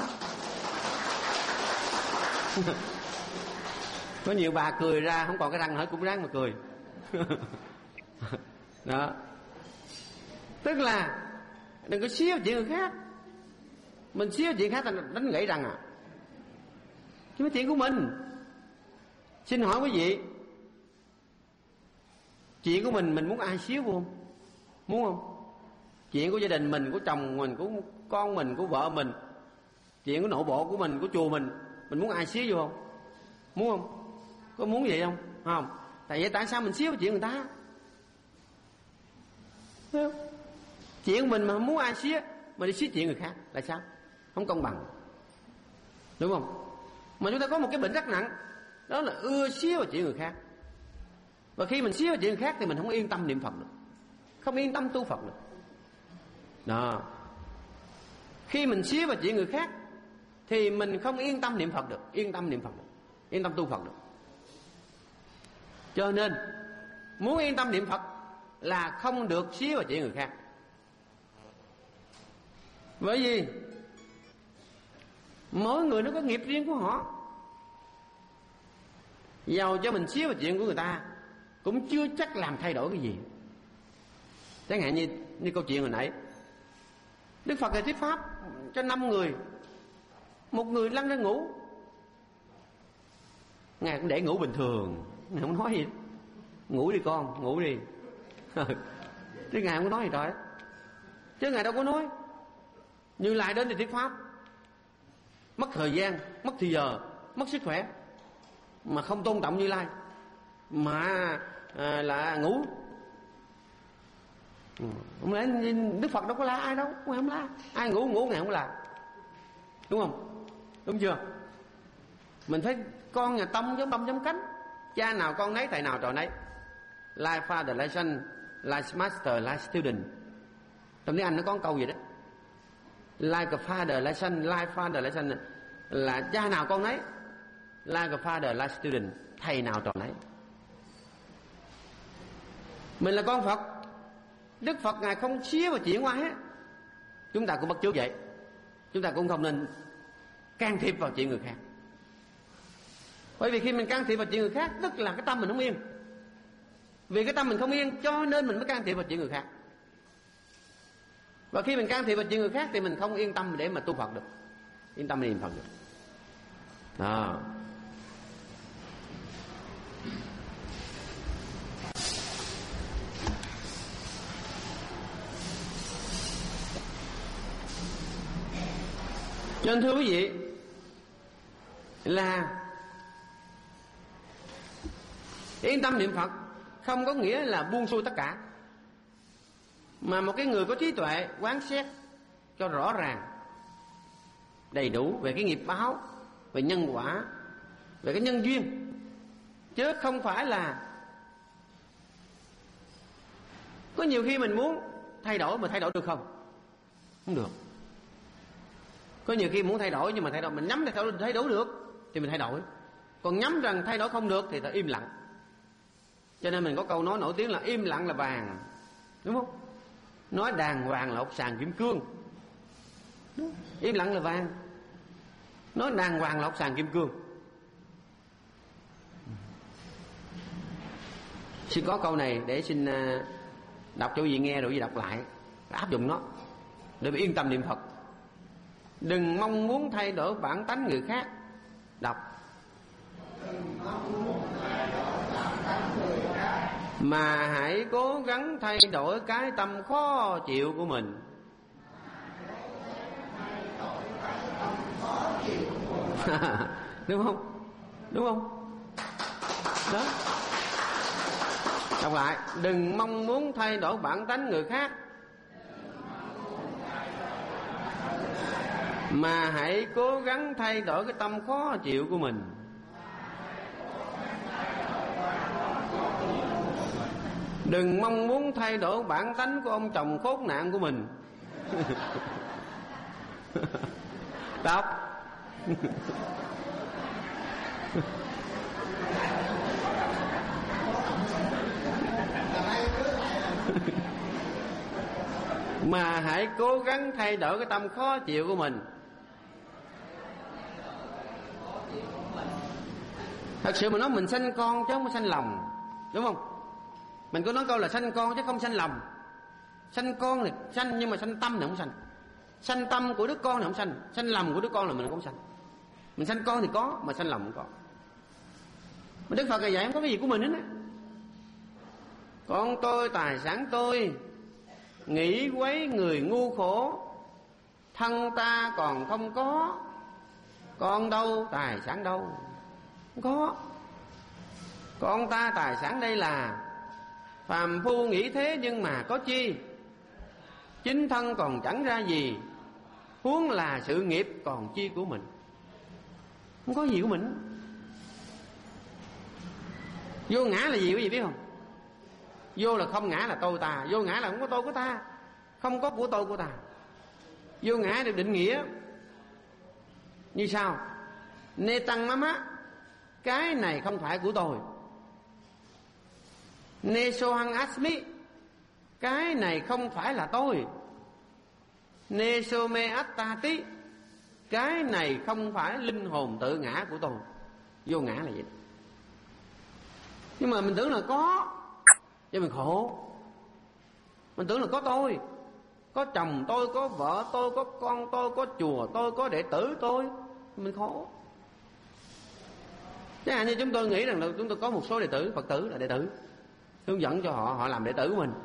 Có nhiều bà cười ra không còn cái răng nữa cũng ráng mà cười. Đó. Tức là đừng có xía vào chuyện người khác. Mình xía vào chuyện khác ta đánh gãy răng à. Chứ mấy chuyện của mình. Xin hỏi quý vị, chuyện của mình muốn ai xíu không? Muốn không? Chuyện của gia đình mình, của chồng mình, của con mình, của vợ mình, chuyện của nội bộ của mình, của chùa mình muốn ai xíu vô không? Muốn không? Có muốn vậy không? Không. Tại vậy tại sao mình xíu chuyện người ta? Thấy không? Chuyện của mình mà không muốn ai xíu, mà đi xíu chuyện người khác là sao? Không công bằng, đúng không? Mà chúng ta có một cái bệnh rất nặng, đó là ưa xíu vào chuyện người khác. Và khi mình xíu vào chuyện người khác thì mình không yên tâm niệm Phật được, không yên tâm tu Phật được. Đó. Khi mình xíu vào chuyện người khác thì mình không yên tâm niệm Phật được, yên tâm niệm Phật được, yên tâm tu Phật được. Cho nên muốn yên tâm niệm Phật là không được xíu vào chuyện người khác. Bởi vì mỗi người nó có nghiệp riêng của họ. Dầu cho mình xíu vào chuyện của người ta cũng chưa chắc làm thay đổi cái gì. Chẳng hạn như câu chuyện hồi nãy, Đức Phật thuyết pháp cho 5 người, một người lăn ra ngủ, Ngài cũng để ngủ bình thường, Ngài không nói gì. Ngủ đi con, ngủ đi. Chứ Ngài không có nói gì rồi. Chứ Ngài đâu có nói. Như Lai đến thì thuyết pháp, mất thời gian, mất thì giờ, mất sức khỏe, mà không tôn trọng Như Lai, mà là ngủ. Không lẽ Đức Phật đâu có la ai đâu, không la ai, ngủ Ngài không la, đúng không? Đúng chưa? Mình thấy con nhà Tông giống bông giống cánh, cha nào con nấy, thầy nào trò nấy. Like father, like son, like master, like student. Trong tiếng Anh nó có câu gì đó, like a father, like son, like father, like son, là cha nào con nấy, like a father, like student, thầy nào trò nấy. Mình là con Phật, Đức Phật Ngài không xía vào chuyện ngoài hết. Chúng ta cũng bắt chước vậy. Chúng ta cũng không nên can thiệp vào chuyện người khác. Bởi vì khi mình can thiệp vào chuyện người khác, tức là cái tâm mình không yên. Vì cái tâm mình không yên cho nên mình mới can thiệp vào chuyện người khác. Và khi mình can thiệp vào chuyện người khác thì mình không yên tâm để mà tu Phật được, yên tâm niệm Phật được. Đó. Cho nên thưa quý vị, là yên tâm niệm Phật không có nghĩa là buông xuôi tất cả, mà một cái người có trí tuệ quán xét cho rõ ràng, đầy đủ về cái nghiệp báo, về nhân quả, về cái nhân duyên, chứ không phải là có nhiều khi mình muốn thay đổi mà thay đổi được không? Không được. Có nhiều khi muốn thay đổi nhưng mà thay đổi mình nhắm thay đổi được thì mình thay đổi, còn nhắm rằng thay đổi không được thì ta im lặng. Cho nên mình có câu nói nổi tiếng là im lặng là vàng, đúng không? Nói đàng hoàng là ốc sàn kim cương. Im lặng là vàng, nói đàng hoàng là ốc sàn kim cương. Xin có câu này để xin Đọc cho quý vị nghe rồi quý vị đọc lại, áp dụng nó để yên tâm niệm Phật. Đừng mong muốn thay đổi bản tánh người khác. Đọc. Mà hãy cố gắng thay đổi cái tâm khó chịu của mình. Đúng không? Đúng không? Đó. Đọc lại. Đừng mong muốn thay đổi bản tánh người khác, mà hãy cố gắng thay đổi cái tâm khó chịu của mình. Đừng mong muốn thay đổi bản tánh của ông chồng khốn nạn của mình. Đọc. Mà hãy cố gắng thay đổi cái tâm khó chịu của mình. Thật sự mà nói, mình sanh con chứ không có sanh lòng, đúng không? Mình có nói câu là sanh con chứ không sanh lòng. Sanh con thì sanh, nhưng mà sanh tâm thì không sanh. Sanh tâm của đứa con thì không sanh. Sanh lòng của đứa con là mình không sanh. Mình sanh con thì có, mà sanh lòng không có. Mà Đức Phật là dạy không có cái gì của mình hết á. Con tôi, tài sản tôi, nghĩ quấy người ngu khổ. Thân ta còn không có, con đâu, tài sản đâu. Không có. Con ta tài sản đây là phàm phu nghĩ thế, nhưng mà có chi. Chính thân còn chẳng ra gì, huống là sự nghiệp còn chi của mình. Không có gì của mình. Vô ngã là gì quý vị biết không? Vô là không ngã là tôi ta. Vô ngã là không có tôi của ta, không có của tôi của ta. Vô ngã được định nghĩa như sau: nê tăng mama, cái này không phải của tôi. Nê sohang asmi, cái này không phải là tôi. Nê some attati, cái này không phải linh hồn tự ngã của tôi. Vô ngã là vậy. Nhưng mà mình tưởng là có, cho mình khổ. Mình tưởng là có tôi, có chồng tôi, có vợ tôi, có con tôi, có chùa tôi, có đệ tử tôi, mình khổ. Chẳng hạn như chúng tôi nghĩ rằng là chúng tôi có một số đệ tử, Phật tử là đệ tử, hướng dẫn cho họ làm đệ tử của mình.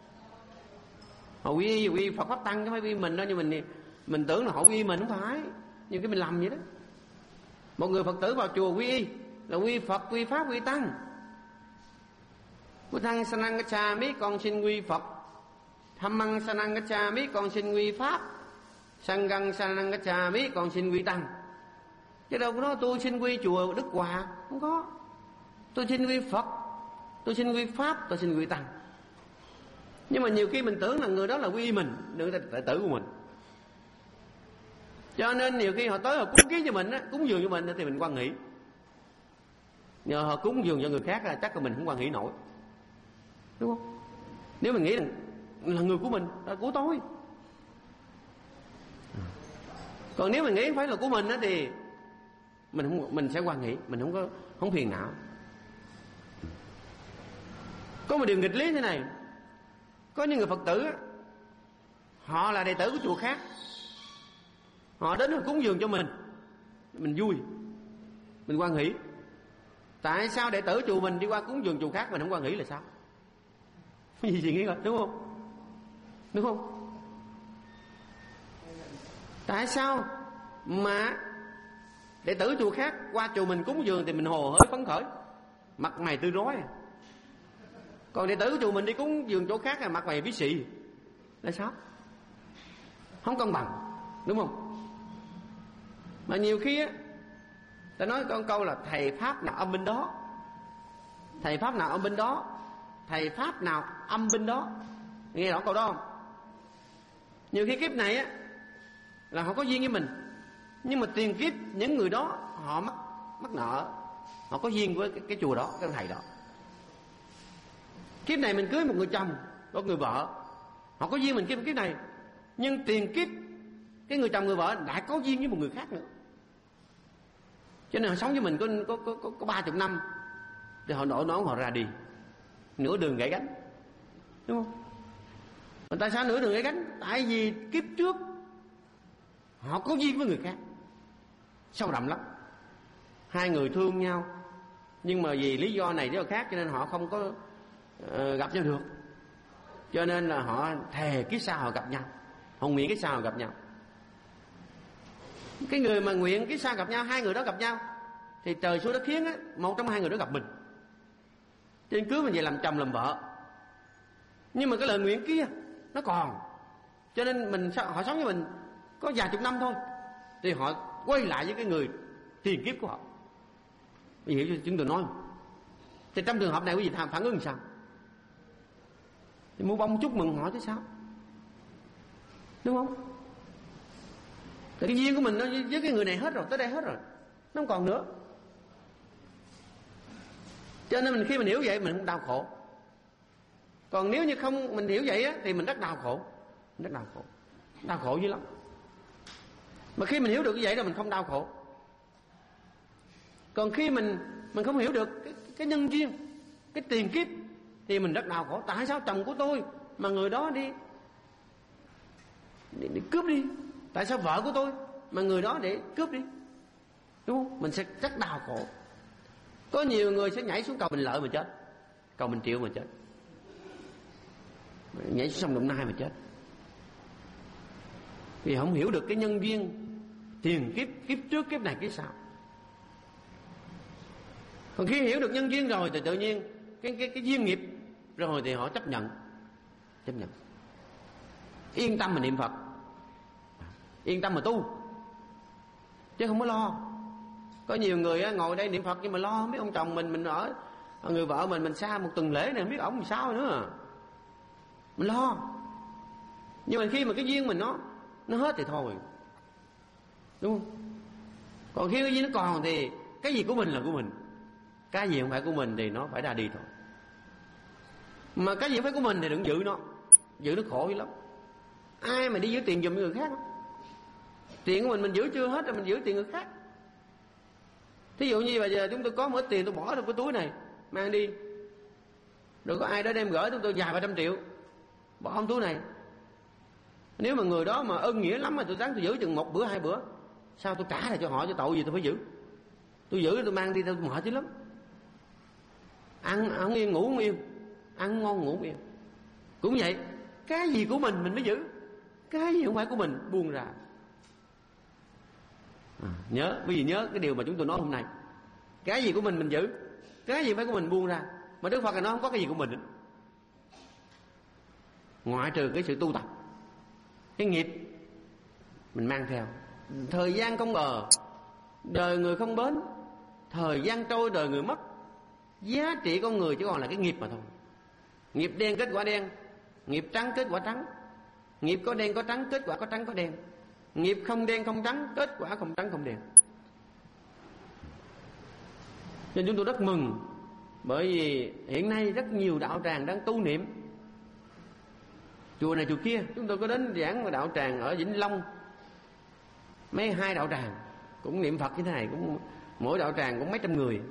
Họ quy Phật pháp tăng chứ không phải quy mình đâu. Nhưng mình tưởng là họ quy mình, không phải. Nhưng cái mình làm vậy đó. Một người Phật tử vào chùa quy y là quy Phật, quy Pháp, quy Tăng. Buddhang sanang gacchami, con xin quy Phật. Dhammang sanang gacchami, con xin quy Pháp. Sanghang sanang gacchami, con xin quy Tăng. Chứ đâu có nói tôi xin quy chùa Đức Hòa. Không có. Tôi xin quy Phật, tôi xin quy Pháp, tôi xin quy Tăng. Nhưng mà nhiều khi mình tưởng là người đó là quy mình, người ta đệ tử của mình. Cho nên nhiều khi họ tới họ cúng kiến cho mình á, cúng dường cho mình thì mình quan nghĩ. Nhờ họ cúng dường cho người khác là chắc là mình không quan nghĩ nổi, đúng không? Nếu mình nghĩ là người của mình, là của tôi. Còn nếu mình nghĩ không phải là của mình á thì mình sẽ quan nghĩ, mình không phiền não. Có một điều nghịch lý thế này. Có những người Phật tử á, họ là đệ tử của chùa khác, họ đến họ cúng dường cho mình vui, mình hoan hỷ. Tại sao đệ tử chùa mình đi qua cúng dường chùa khác mình không hoan hỷ là sao? Cái gì nghĩ rồi, đúng không? Đúng không? Tại sao mà đệ tử chùa khác qua chùa mình cúng dường thì mình hồ hởi phấn khởi, mặt mày tươi rói. Còn đệ tử của chùa mình đi cúng dường chỗ khác là mặt mày bí xị là sao? Không công bằng, đúng không? Mà nhiều khi á, ta nói con câu là thầy Pháp nào âm binh đó. Thầy Pháp nào âm binh đó. Thầy Pháp nào âm binh đó. Nghe rõ câu đó không? Nhiều khi kiếp này á là họ có duyên với mình, nhưng mà tiền kiếp những người đó họ mắc nợ, họ có duyên với cái chùa đó, cái thầy đó. Kiếp này mình cưới một người chồng, có người vợ, họ có duyên mình kiếp này, nhưng tiền kiếp cái người chồng người vợ lại có duyên với một người khác nữa. Cho nên họ sống với mình có 30 năm thì họ nổi nón họ ra đi, nửa đường gãy gánh, đúng không? Mà tại sao nửa đường gãy cánh? Tại vì kiếp trước họ có duyên với người khác, sâu đậm lắm. Hai người thương nhau, nhưng mà vì lý do này lý do khác cho nên họ không có gặp nhau được. Cho nên là họ thề kiếp sau họ gặp nhau, họ nguyện kiếp sau họ gặp nhau. Cái người mà nguyện kiếp sau gặp nhau, hai người đó gặp nhau, thì trời số đất khiến á, một trong hai người đó gặp mình, cho nên cưới mình về làm chồng làm vợ. Nhưng mà cái lời nguyện kia nó còn, cho nên họ sống với mình có vài chục năm thôi, thì họ quay lại với cái người tiền kiếp của họ. Quý vị hiểu cho chúng tôi nói không? Thì trong trường hợp này quý vị phản ứng sao? Thì mua bông chúc mừng họ chứ sao, đúng không? Thì cái duyên của mình nó với cái người này hết rồi, tới đây hết rồi, nó không còn nữa. Cho nên khi mình hiểu vậy mình không đau khổ. Còn nếu như không mình hiểu vậy á, thì mình rất đau khổ, rất đau khổ dữ lắm. Mà khi mình hiểu được như vậy rồi mình không đau khổ. Còn khi mình không hiểu được cái nhân duyên, cái tiền kiếp, thì mình rất đau khổ. Tại sao chồng của tôi mà người đó đi cướp đi? Tại sao vợ của tôi mà người đó để cướp đi? Đúng không? Mình sẽ rất đau khổ. Có nhiều người sẽ nhảy xuống cầu Bình Lợi mà chết, cầu Bình Triệu mà chết, nhảy xuống sông Đồng Nai mà chết, vì không hiểu được cái nhân duyên tiền kiếp, kiếp trước kiếp này kiếp sau. Còn khi hiểu được nhân duyên rồi thì tự nhiên cái duyên nghiệp rồi thì họ chấp nhận, yên tâm mà niệm Phật, yên tâm mà tu, chứ không có lo. Có nhiều người ngồi đây niệm Phật nhưng mà lo không biết ông chồng mình ở, người vợ mình xa một tuần lễ này không biết ổng làm sao nữa, mình lo. Nhưng mà khi mà cái duyên mình nó hết thì thôi, đúng không? Còn khi cái duyên nó còn thì cái gì của mình là của mình, cái gì không phải của mình thì nó phải ra đi thôi. Mà cái gì không phải của mình thì đừng giữ nó khổ dữ lắm. Ai mà đi giữ tiền giùm người khác? Tiền của mình giữ chưa hết rồi mình giữ tiền người khác. Thí dụ như bây giờ chúng tôi có một ít tiền, tôi bỏ trong cái túi này mang đi, rồi có ai đó đem gửi chúng tôi vài 300 triệu bỏ trong túi này. Nếu mà người đó mà ân nghĩa lắm mà tôi ráng tôi giữ chừng một bữa hai bữa, sao tôi trả lại cho họ, cho tội gì tôi phải giữ? Tôi giữ tôi mang đi tôi mệt chứ lắm. Ăn không yên, ngủ không yên, ăn ngon ngủ không yên. Cũng vậy, cái gì của mình mới giữ, cái gì không phải của mình buông ra. Nhớ, quý vị nhớ cái điều mà chúng tôi nói hôm nay. Cái gì của mình giữ, cái gì phải của mình buông ra. Mà Đức Phật là nó không có cái gì của mình nữa, ngoại trừ cái sự tu tập, cái nghiệp mình mang theo. Thời gian không bờ, đời người không bến, thời gian trôi đời người mất. Giá trị con người chỉ còn là cái nghiệp mà thôi. Nghiệp đen kết quả đen, nghiệp trắng kết quả trắng, nghiệp có đen có trắng kết quả có trắng có đen, nghiệp không đen không trắng kết quả không trắng không đen. Nên chúng tôi rất mừng, bởi vì hiện nay rất nhiều đạo tràng đang tu niệm. Chùa này chùa kia, chúng tôi có đến giảng đạo tràng ở Vĩnh Long, mấy hai đạo tràng cũng niệm Phật như thế này, cũng mỗi đạo tràng cũng mấy trăm người.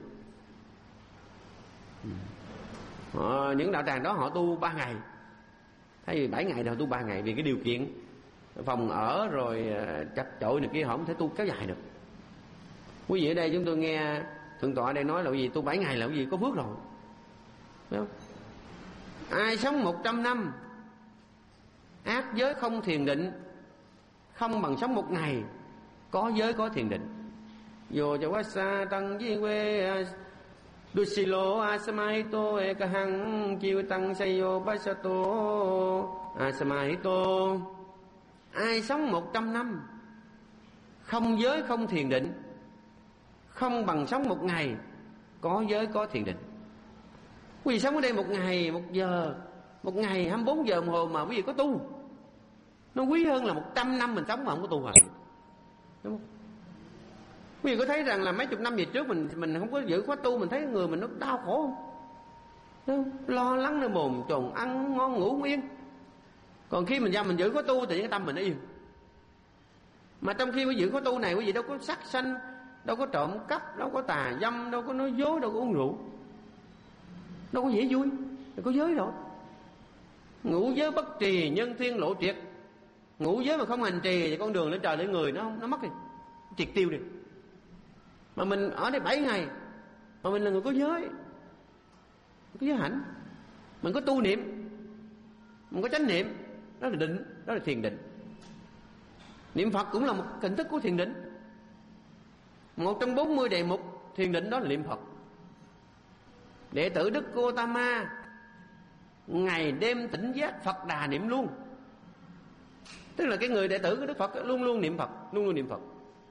Những đạo tràng đó họ tu 3 ngày, thay vì 7 ngày thì họ tu 3 ngày, vì cái điều kiện phòng ở rồi chặt chội này kia họ không thể tu kéo dài được. Quý vị ở đây chúng tôi nghe thượng tọa đây nói là cái gì tu 7 ngày là cái gì có phước rồi, phải không? Ai sống 100 năm ác giới không thiền định, không bằng sống 1 ngày có giới có thiền định. Vô cho quá xa tăng với quê Dusilo asamahito ekahang chiêu tăng sayo basato asamahito. Ai sống 100 năm không giới không thiền định, không bằng sống 1 ngày có giới có thiền định. Quý vị sống ở đây 1 ngày 1 giờ, 1 ngày 24 giờ đồng hồ mà quý vị có tu, nó quý hơn là 100 năm mình sống mà không có tu hả? Đúng không? Quý vị có thấy rằng là mấy chục năm về trước mình không có giữ khóa tu, mình thấy người mình nó đau khổ không? Lo lắng nơi mồm trồn, ăn ngon ngủ không yên. Còn khi mình ra mình giữ khóa tu thì cái tâm mình nó yên. Mà trong khi quý vị giữ khóa tu này, quý vị đâu có sát sanh, đâu có trộm cắp, đâu có tà dâm, đâu có nói dối, đâu có uống rượu, đâu có dễ vui, đâu có giới đâu. Ngũ giới bất trì nhân thiên lộ triệt. Ngũ giới mà không hành trì thì con đường lên trời lên người nó mất đi, triệt tiêu đi. Mà mình ở đây 7 ngày mà mình là người có giới hạnh, mình có tu niệm, mình có chánh niệm, đó là định, đó là thiền định. Niệm Phật cũng là một hình thức của thiền định. Một trong 40 đề mục thiền định đó là niệm Phật. Đệ tử Đức Gotama ngày đêm tỉnh giác Phật đà niệm luôn. Tức là cái người đệ tử của Đức Phật luôn luôn niệm Phật, luôn luôn niệm Phật,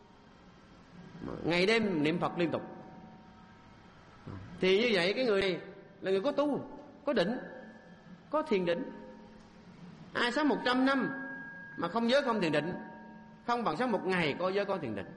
ngày đêm niệm Phật liên tục. Thì như vậy cái người này là người có tu, có định, có thiền định. Ai sống 100 năm mà không giới không thiền định không bằng sống một ngày có giới có thiền định.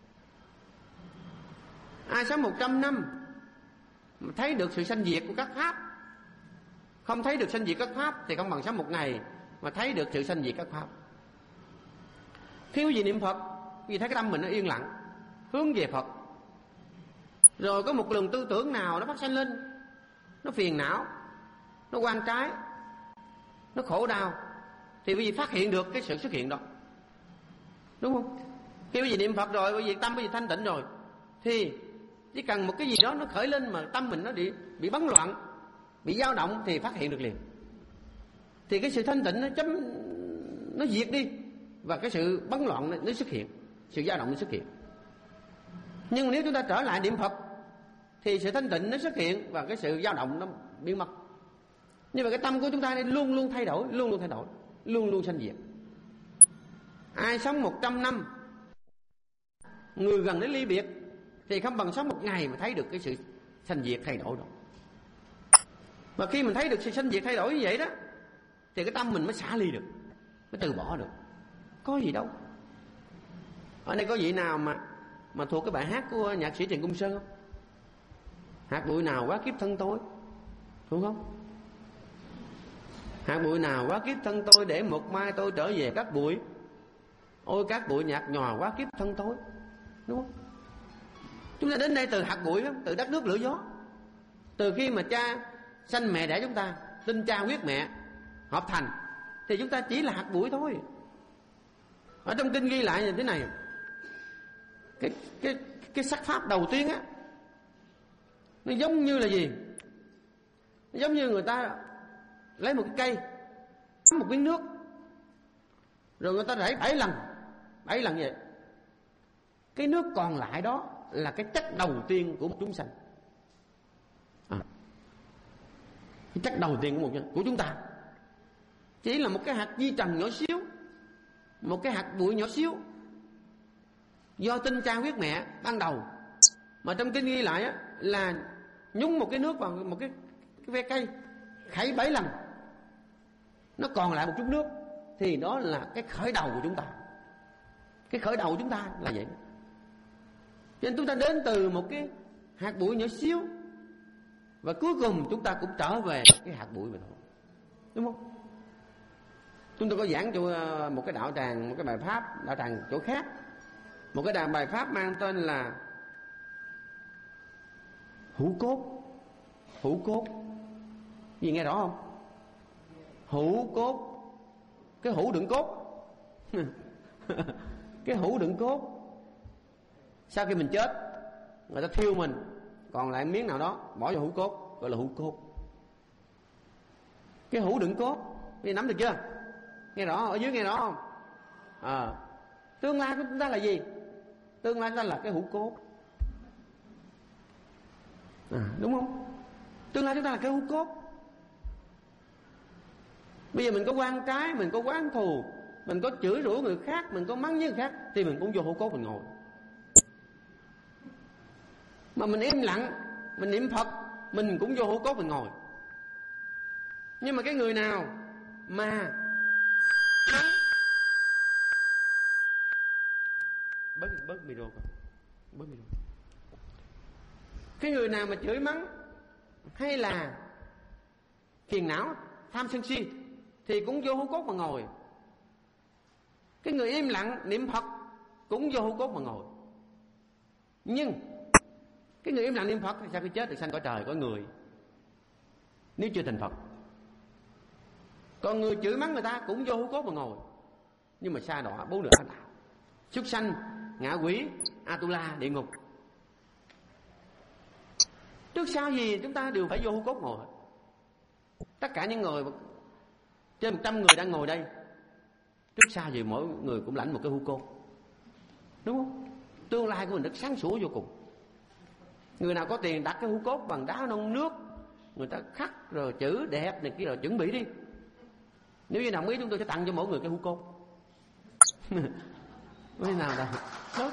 Ai sống 100 năm mà thấy được sự sanh diệt của các pháp, không thấy được sanh diệt các pháp thì không bằng sống một ngày mà thấy được sự sanh diệt các pháp. Khi quý vị niệm Phật, quý vị thấy cái tâm mình nó yên lặng, hướng về Phật. Rồi có một luồng tư tưởng nào nó phát sanh lên, nó phiền não, nó oan trái, nó khổ đau, thì quý vị phát hiện được cái sự xuất hiện đó, đúng không? Khi quý vị niệm Phật rồi, quý vị tâm quý vị thanh tịnh rồi, thì chỉ cần một cái gì đó nó khởi lên mà tâm mình nó bị bấn loạn, bị dao động thì phát hiện được liền. Thì cái sự thanh tịnh nó diệt đi, và cái sự bấn loạn nó xuất hiện, sự dao động nó xuất hiện. Nhưng nếu chúng ta trở lại niệm Phật thì sự thanh tịnh nó xuất hiện và cái sự dao động nó biến mất. Nhưng mà cái tâm của chúng ta luôn luôn thay đổi, luôn luôn thay đổi, luôn luôn sanh diệt. Ai sống 100 năm, người gần đến ly biệt, thì không bằng sống một ngày mà thấy được cái sự sanh diệt thay đổi đó. Và khi mình thấy được sự sanh diệt thay đổi như vậy đó, thì cái tâm mình mới xả ly được, mới từ bỏ được. Có gì đâu. Ở đây có vị nào mà thuộc cái bài hát của nhạc sĩ Trần Cung Sơn không? Hạt bụi nào quá kiếp thân tôi, đúng không? Hạt bụi nào quá kiếp thân tôi, để một mai tôi trở về các bụi. Ôi các bụi nhạt nhòa quá kiếp thân tôi, đúng không? Chúng ta đến đây từ hạt bụi, từ đất nước lửa gió. Từ khi mà cha sanh mẹ đẻ chúng ta, tinh cha huyết mẹ hợp thành, thì chúng ta chỉ là hạt bụi thôi. Ở trong kinh ghi lại như thế này, cái sắc pháp đầu tiên á, nó giống như là gì? Nó giống như người ta lấy một cái cây, một miếng nước, rồi người ta rải 7 lần vậy. Cái nước còn lại đó là cái chất đầu tiên của một chúng sanh. Cái chất đầu tiên của chúng ta chỉ là một cái hạt vi trần nhỏ xíu, một cái hạt bụi nhỏ xíu, do tinh cha huyết mẹ ban đầu. Mà trong kinh ghi lại á, là nhúng một cái nước vào một cái ve cây, khảy 7 lần, nó còn lại một chút nước, thì đó là cái khởi đầu của chúng ta. Cái khởi đầu của chúng ta là vậy. Cho nên chúng ta đến từ một cái hạt bụi nhỏ xíu, và cuối cùng chúng ta cũng trở về cái hạt bụi mà thôi, đúng không? Chúng tôi có giảng cho một cái đạo tràng, một cái bài pháp đạo tràng chỗ khác, một cái bài pháp mang tên là hữu cốt. Hữu cốt gì nghe rõ không? Hữu cốt, cái hữu đựng cốt. Cái hữu đựng cốt. Sau khi mình chết, người ta thiêu mình, còn lại miếng nào đó bỏ vào hữu cốt, gọi là hữu cốt. Cái hữu đựng cốt, nghe nắm được chưa? Nghe rõ, ở dưới nghe rõ không? Tương lai của chúng ta là gì? Tương lai chúng ta là cái hữu cốt, đúng không? Tương lai chúng ta là cái hữu cốt. Bây giờ mình có oan trái, mình có oán thù, mình có chửi rủa người khác, mình có mắng với người khác, thì mình cũng vô hữu cốt mình ngồi. Mà mình im lặng, mình niệm Phật, mình cũng vô hữu cốt mình ngồi. Nhưng mà cái người nào mà bớt micro coi, bớt micro. Cái người nào mà chửi mắng hay là phiền não, tham sân si, thì cũng vô hữu cốt mà ngồi. Cái người im lặng niệm Phật cũng vô hữu cốt mà ngồi. Nhưng cái người im lặng niệm Phật thì sau khi chết được sanh cõi trời cõi người, nếu chưa thành Phật. Còn người chửi mắng người ta cũng vô hũ cốt mà ngồi. Nhưng mà sa đọa 4 đường ác đạo: súc sanh, ngạ quỷ, Atula, địa ngục. Trước sau gì chúng ta đều phải vô hũ cốt ngồi. Tất cả những người trên 100 người đang ngồi đây, trước sau gì mỗi người cũng lãnh một cái hũ cốt, đúng không? Tương lai của mình rất sáng sủa vô cùng. Người nào có tiền đặt cái hũ cốt bằng đá non nước, người ta khắc rồi chữ đẹp này kia rồi chuẩn bị đi. Nếu như đồng ý chúng tôi sẽ tặng cho mỗi người cái hũ cốt. Mấy nào đâu tốt.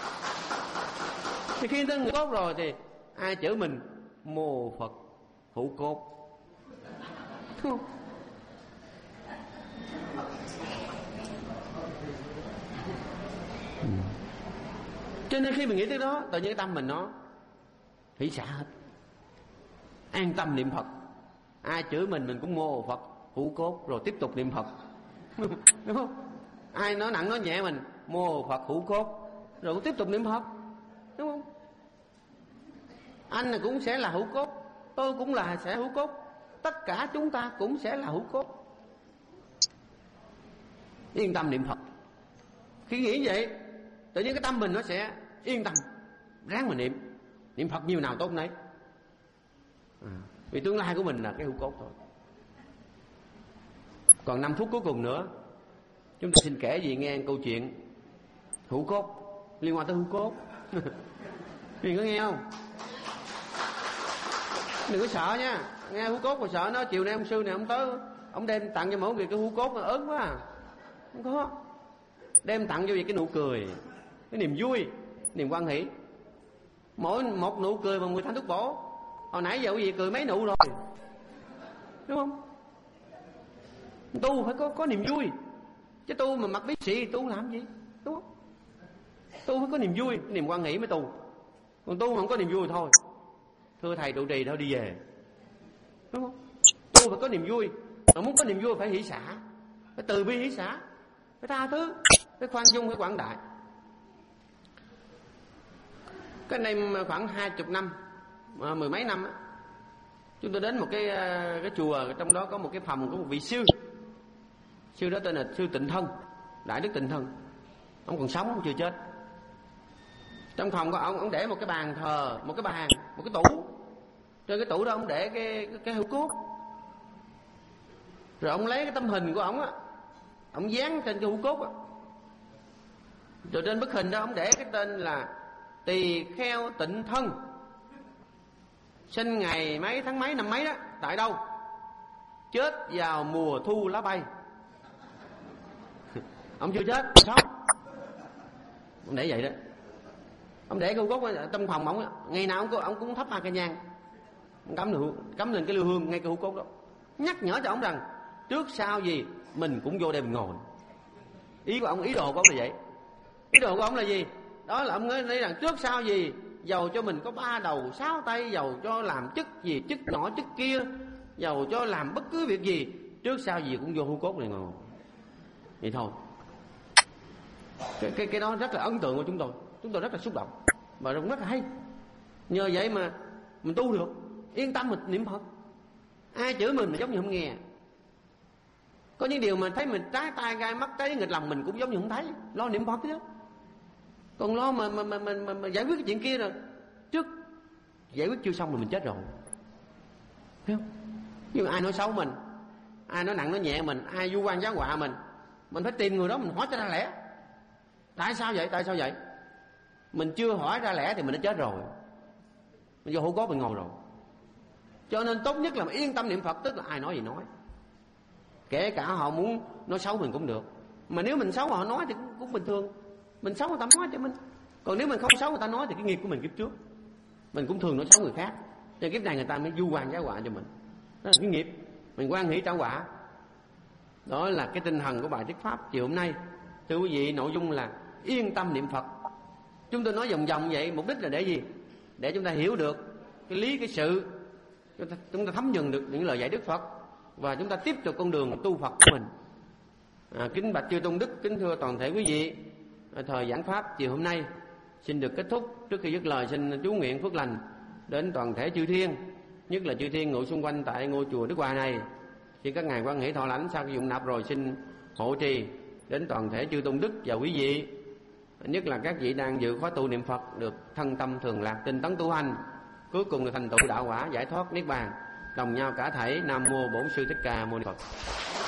Thì khi tới người cốt rồi thì ai chửi mình mô Phật hũ cốt, không? Cho nên khi mình nghĩ tới đó, tự nhiên cái tâm mình nó hỷ xả hết, an tâm niệm Phật. Ai chửi mình cũng mô Phật hũ cốt rồi tiếp tục niệm Phật. Đúng không? Ai nói nặng nói nhẹ mình mô Phật hũ cốt rồi cũng tiếp tục niệm Phật, đúng không? Anh là cũng sẽ là hũ cốt, tôi cũng là sẽ hũ cốt, tất cả chúng ta cũng sẽ là hũ cốt. Yên tâm niệm Phật. Khi nghĩ vậy, tự nhiên cái tâm mình nó sẽ yên tâm, ráng mà niệm Phật nhiều nào tốt nấy. Vì tương lai của mình là cái hũ cốt thôi. Còn 5 phút cuối cùng nữa, chúng tôi xin kể gì nghe câu chuyện hũ cốt, liên quan tới hũ cốt. Mình có nghe không? Đừng có sợ nha. Nghe hũ cốt mà sợ nó chiều nay ông sư này ông tới, ông đem tặng cho mỗi người cái hũ cốt mà ớn quá à. Không có. Đem tặng cho việc cái nụ cười, cái niềm vui, niềm hoan hỷ. Mỗi một nụ cười bằng 10 thanh thuốc bổ. Hồi nãy giờ quý vị cười mấy nụ rồi, đúng không? Tu phải có niềm vui, chứ tu mà mặc bí sĩ tu làm gì, đúng không? Tu phải có niềm vui, niềm hoan hỷ mới tu. Còn tu mà không có niềm vui thôi, thưa thầy trụ trì thôi đi về, đúng không? Tu phải có niềm vui, mà muốn có niềm vui phải hỷ xả, phải từ bi hỷ xả, phải tha thứ, phải khoan dung, phải quảng đại. Cái này khoảng 20 năm, 10 mấy năm á, chúng tôi đến một cái chùa, trong đó có một cái phòng của một vị sư. Sư đó tên là sư Tịnh Thân, Đại Đức Tịnh Thân. Ông còn sống, ông chưa chết. Trong phòng của ông để một cái bàn thờ, một cái bàn, một cái tủ. Trên cái tủ đó ông để cái hũ cốt. Rồi ông lấy cái tấm hình của ông á, ông dán trên cái hũ cốt á. Rồi trên bức hình đó ông để cái tên là Tỳ Kheo Tịnh Thân, sinh ngày mấy tháng mấy năm mấy đó, tại đâu, chết vào mùa thu lá bay. Ông chưa chết, sống. Ông để vậy đó. Ông để cái hũ cốt trong phòng ông, ngày nào ông cũng thắp 2 cây nhang, ông cắm lên cái lư hương ngay cái hũ cốt đó, nhắc nhở cho ông rằng trước sau gì mình cũng vô đây mình ngồi. Ý của ông, ý đồ của ông là vậy. Ý đồ của ông là gì? Đó là ông nói rằng trước sau gì dầu cho mình có 3 đầu 6 tay, dầu cho làm chức gì, chức nọ chức kia, dầu cho làm bất cứ việc gì, trước sau gì cũng vô hũ cốt này ngồi. Vậy thôi. Cái đó rất là ấn tượng của chúng tôi rất là xúc động và rất là hay. Nhờ vậy mà mình tu được, yên tâm mình niệm Phật. Ai chửi mình giống như không nghe. Có những điều mà thấy mình trái tai gai mắt trái nghịch lòng mình cũng giống như không thấy, lo niệm Phật chứ. Còn lo mà giải quyết cái chuyện kia rồi, trước giải quyết chưa xong rồi mình chết rồi, thấy không? Nhưng mà ai nói xấu mình, ai nói nặng nói nhẹ mình, ai vu oan giá họa mình phải tìm người đó mình hỏi cho ra lẽ. Tại sao vậy? Tại sao vậy? Mình chưa hỏi ra lẽ thì mình đã chết rồi, mình vô hũ cốt mình ngồi rồi. Cho nên tốt nhất là mình yên tâm niệm Phật, tức là ai nói gì nói, kể cả họ muốn nói xấu mình cũng được. Mà nếu mình xấu họ nói thì cũng bình thường, mình xấu người ta nói cho mình. Còn nếu mình không xấu người ta nói thì cái nghiệp của mình kiếp trước mình cũng thường nói xấu người khác, cho kiếp này người ta mới vu oan giá họa cho mình. Đó là cái nghiệp mình hoan hỷ trả quả. Đó là cái tinh thần của bài thuyết pháp chiều hôm nay. Thưa quý vị, nội dung là yên tâm niệm Phật. Chúng tôi nói vòng vòng vậy, mục đích là để gì? Để chúng ta hiểu được cái lý cái sự, chúng ta thấm nhuần được những lời dạy Đức Phật, và chúng ta tiếp tục con đường tu Phật của mình. Kính bạch chư tôn đức, kính thưa toàn thể quý vị, thời giảng pháp chiều hôm nay xin được kết thúc. Trước khi dứt lời xin chú nguyện phước lành đến toàn thể chư thiên, nhất là chư thiên ngụ xung quanh tại ngôi chùa Đức Hòa này. Khi các ngài quan hệ thọ lãnh sau khi dụng nạp rồi, xin hộ trì đến toàn thể chư tôn đức và quý vị, nhất là các vị đang dự khóa tu niệm Phật, được thân tâm thường lạc, tinh tấn tu hành, cuối cùng được thành tựu đạo quả giải thoát niết bàn, đồng nhau cả thảy. Nam mô Bổn Sư Thích Ca Mâu Ni Phật.